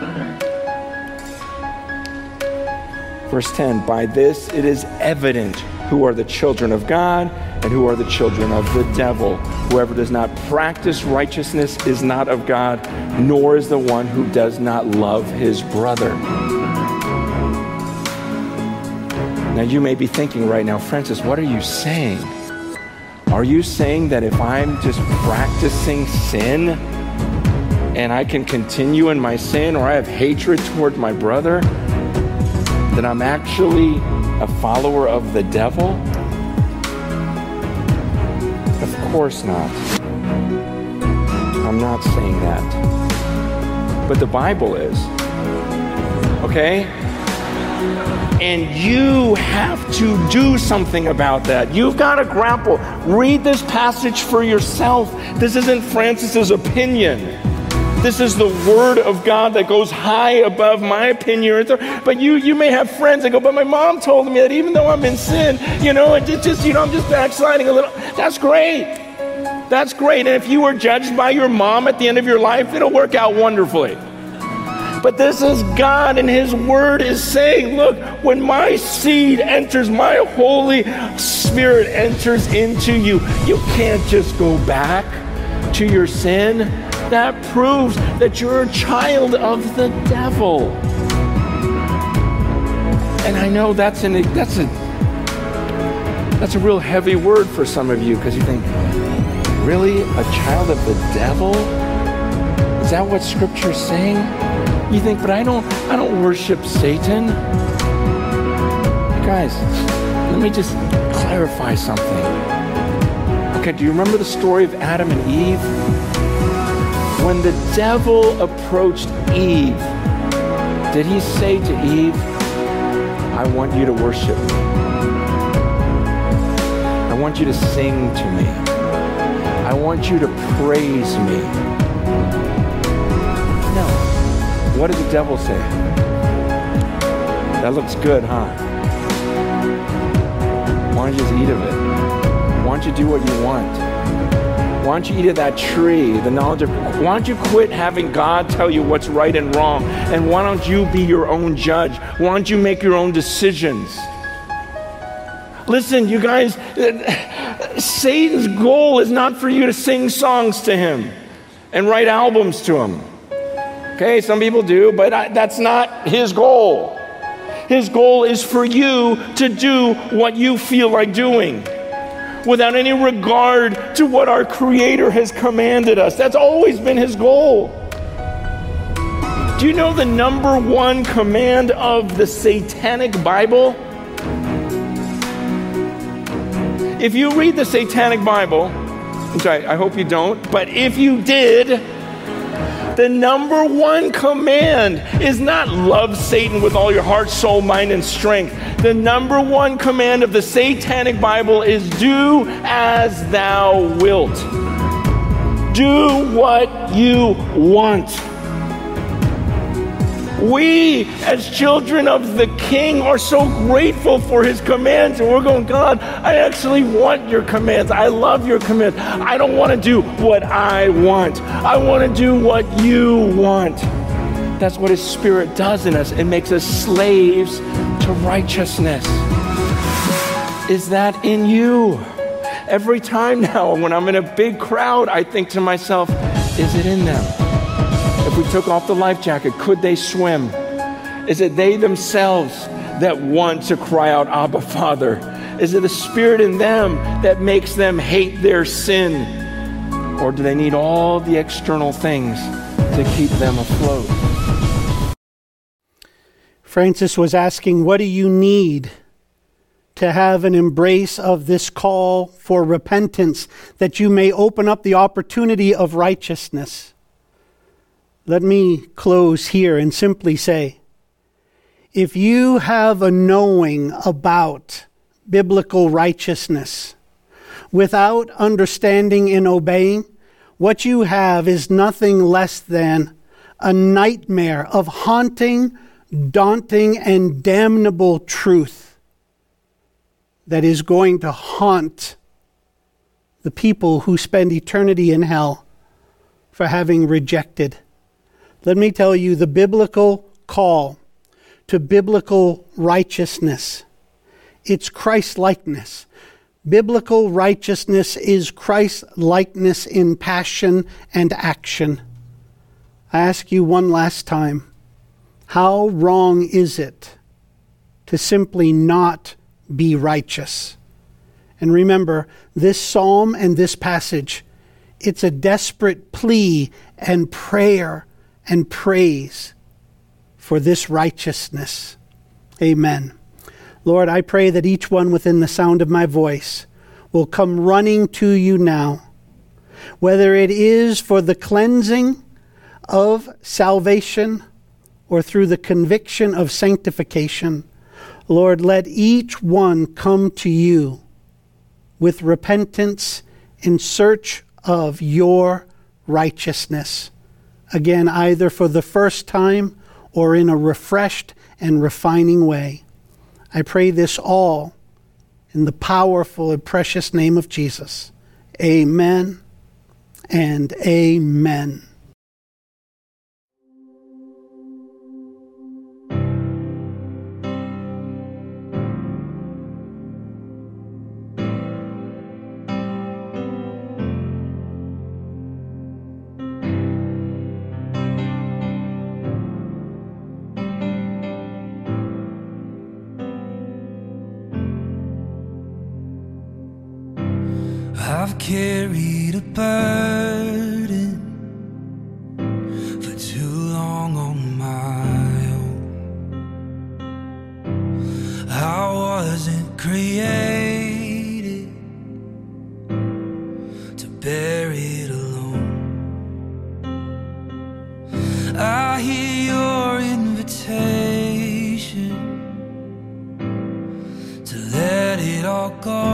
Verse 10, by this it is evident who are the children of God and who are the children of the devil. Whoever does not practice righteousness is not of God, nor is the one who does not love his brother. Now you may be thinking right now, Francis, what are you saying? Are you saying that if I'm just practicing sin and I can continue in my sin, or I have hatred toward my brother, that I'm actually a follower of the devil? Of course not. I'm not saying that. But the Bible is. Okay? And you have to do something about that. You've got to grapple. Read this passage for yourself. This isn't Francis's opinion. This is the Word of God that goes high above my opinion. But you may have friends that go, but my mom told me that even though I'm in sin, I'm just backsliding a little. That's great. That's great. And if you were judged by your mom at the end of your life, it'll work out wonderfully. But this is God, and His Word is saying, look, when my seed enters, my Holy Spirit enters into you, you can't just go back to your sin. That proves that you're a child of the devil. And I know that's a real heavy word for some of you, because you think, really, a child of the devil? Is that what Scripture's saying? You think, but I don't worship Satan. Guys, let me just clarify something. Okay, do you remember the story of Adam and Eve? When the devil approached Eve, did he say to Eve, I want you to worship me. I want you to sing to me. I want you to praise me. No. What did the devil say? That looks good, huh? Why don't you just eat of it? Why don't you do what you want? Why don't you eat of that tree, the knowledge of... Why don't you quit having God tell you what's right and wrong? And why don't you be your own judge? Why don't you make your own decisions? Listen, you guys, Satan's goal is not for you to sing songs to him and write albums to him. Okay, some people do, but that's not his goal. His goal is for you to do what you feel like doing without any regard to what our Creator has commanded us. That's always been his goal. Do you know the number one command of the Satanic Bible? If you read the Satanic Bible, which I hope you don't, but if you did, the number one command is not love Satan with all your heart, soul, mind, and strength. The number one command of the Satanic Bible is do as thou wilt. Do what you want. We, as children of the King, are so grateful for his commands, and we're going, God, I actually want your commands. I love your commands. I don't want to do what I want. I want to do what you want. That's what his Spirit does in us. It makes us slaves to righteousness. Is that in you? Every time now, when I'm in a big crowd, I think to myself, is it in them? If we took off the life jacket, could they swim? Is it they themselves that want to cry out, Abba, Father? Is it a spirit in them that makes them hate their sin? Or do they need all the external things to keep them afloat? Francis was asking, what do you need to have an embrace of this call for repentance, that you may open up the opportunity of righteousness? Let me close here and simply say, if you have a knowing about biblical righteousness without understanding and obeying, what you have is nothing less than a nightmare of haunting, daunting, and damnable truth that is going to haunt the people who spend eternity in hell for having rejected. Let me tell you, the biblical call to biblical righteousness, it's Christ-likeness. Biblical righteousness is Christ-likeness in passion and action. I ask you one last time, how wrong is it to simply not be righteous? And remember, this psalm and this passage, it's a desperate plea and prayer and praise for this righteousness. Amen. Lord, I pray that each one within the sound of my voice will come running to you now, whether it is for the cleansing of salvation or through the conviction of sanctification. Lord, let each one come to you with repentance in search of your righteousness. Again, either for the first time or in a refreshed and refining way. I pray this all in the powerful and precious name of Jesus. Amen and amen. I've carried a burden for too long on my own. I wasn't created to bear it alone. I hear your invitation to let it all go.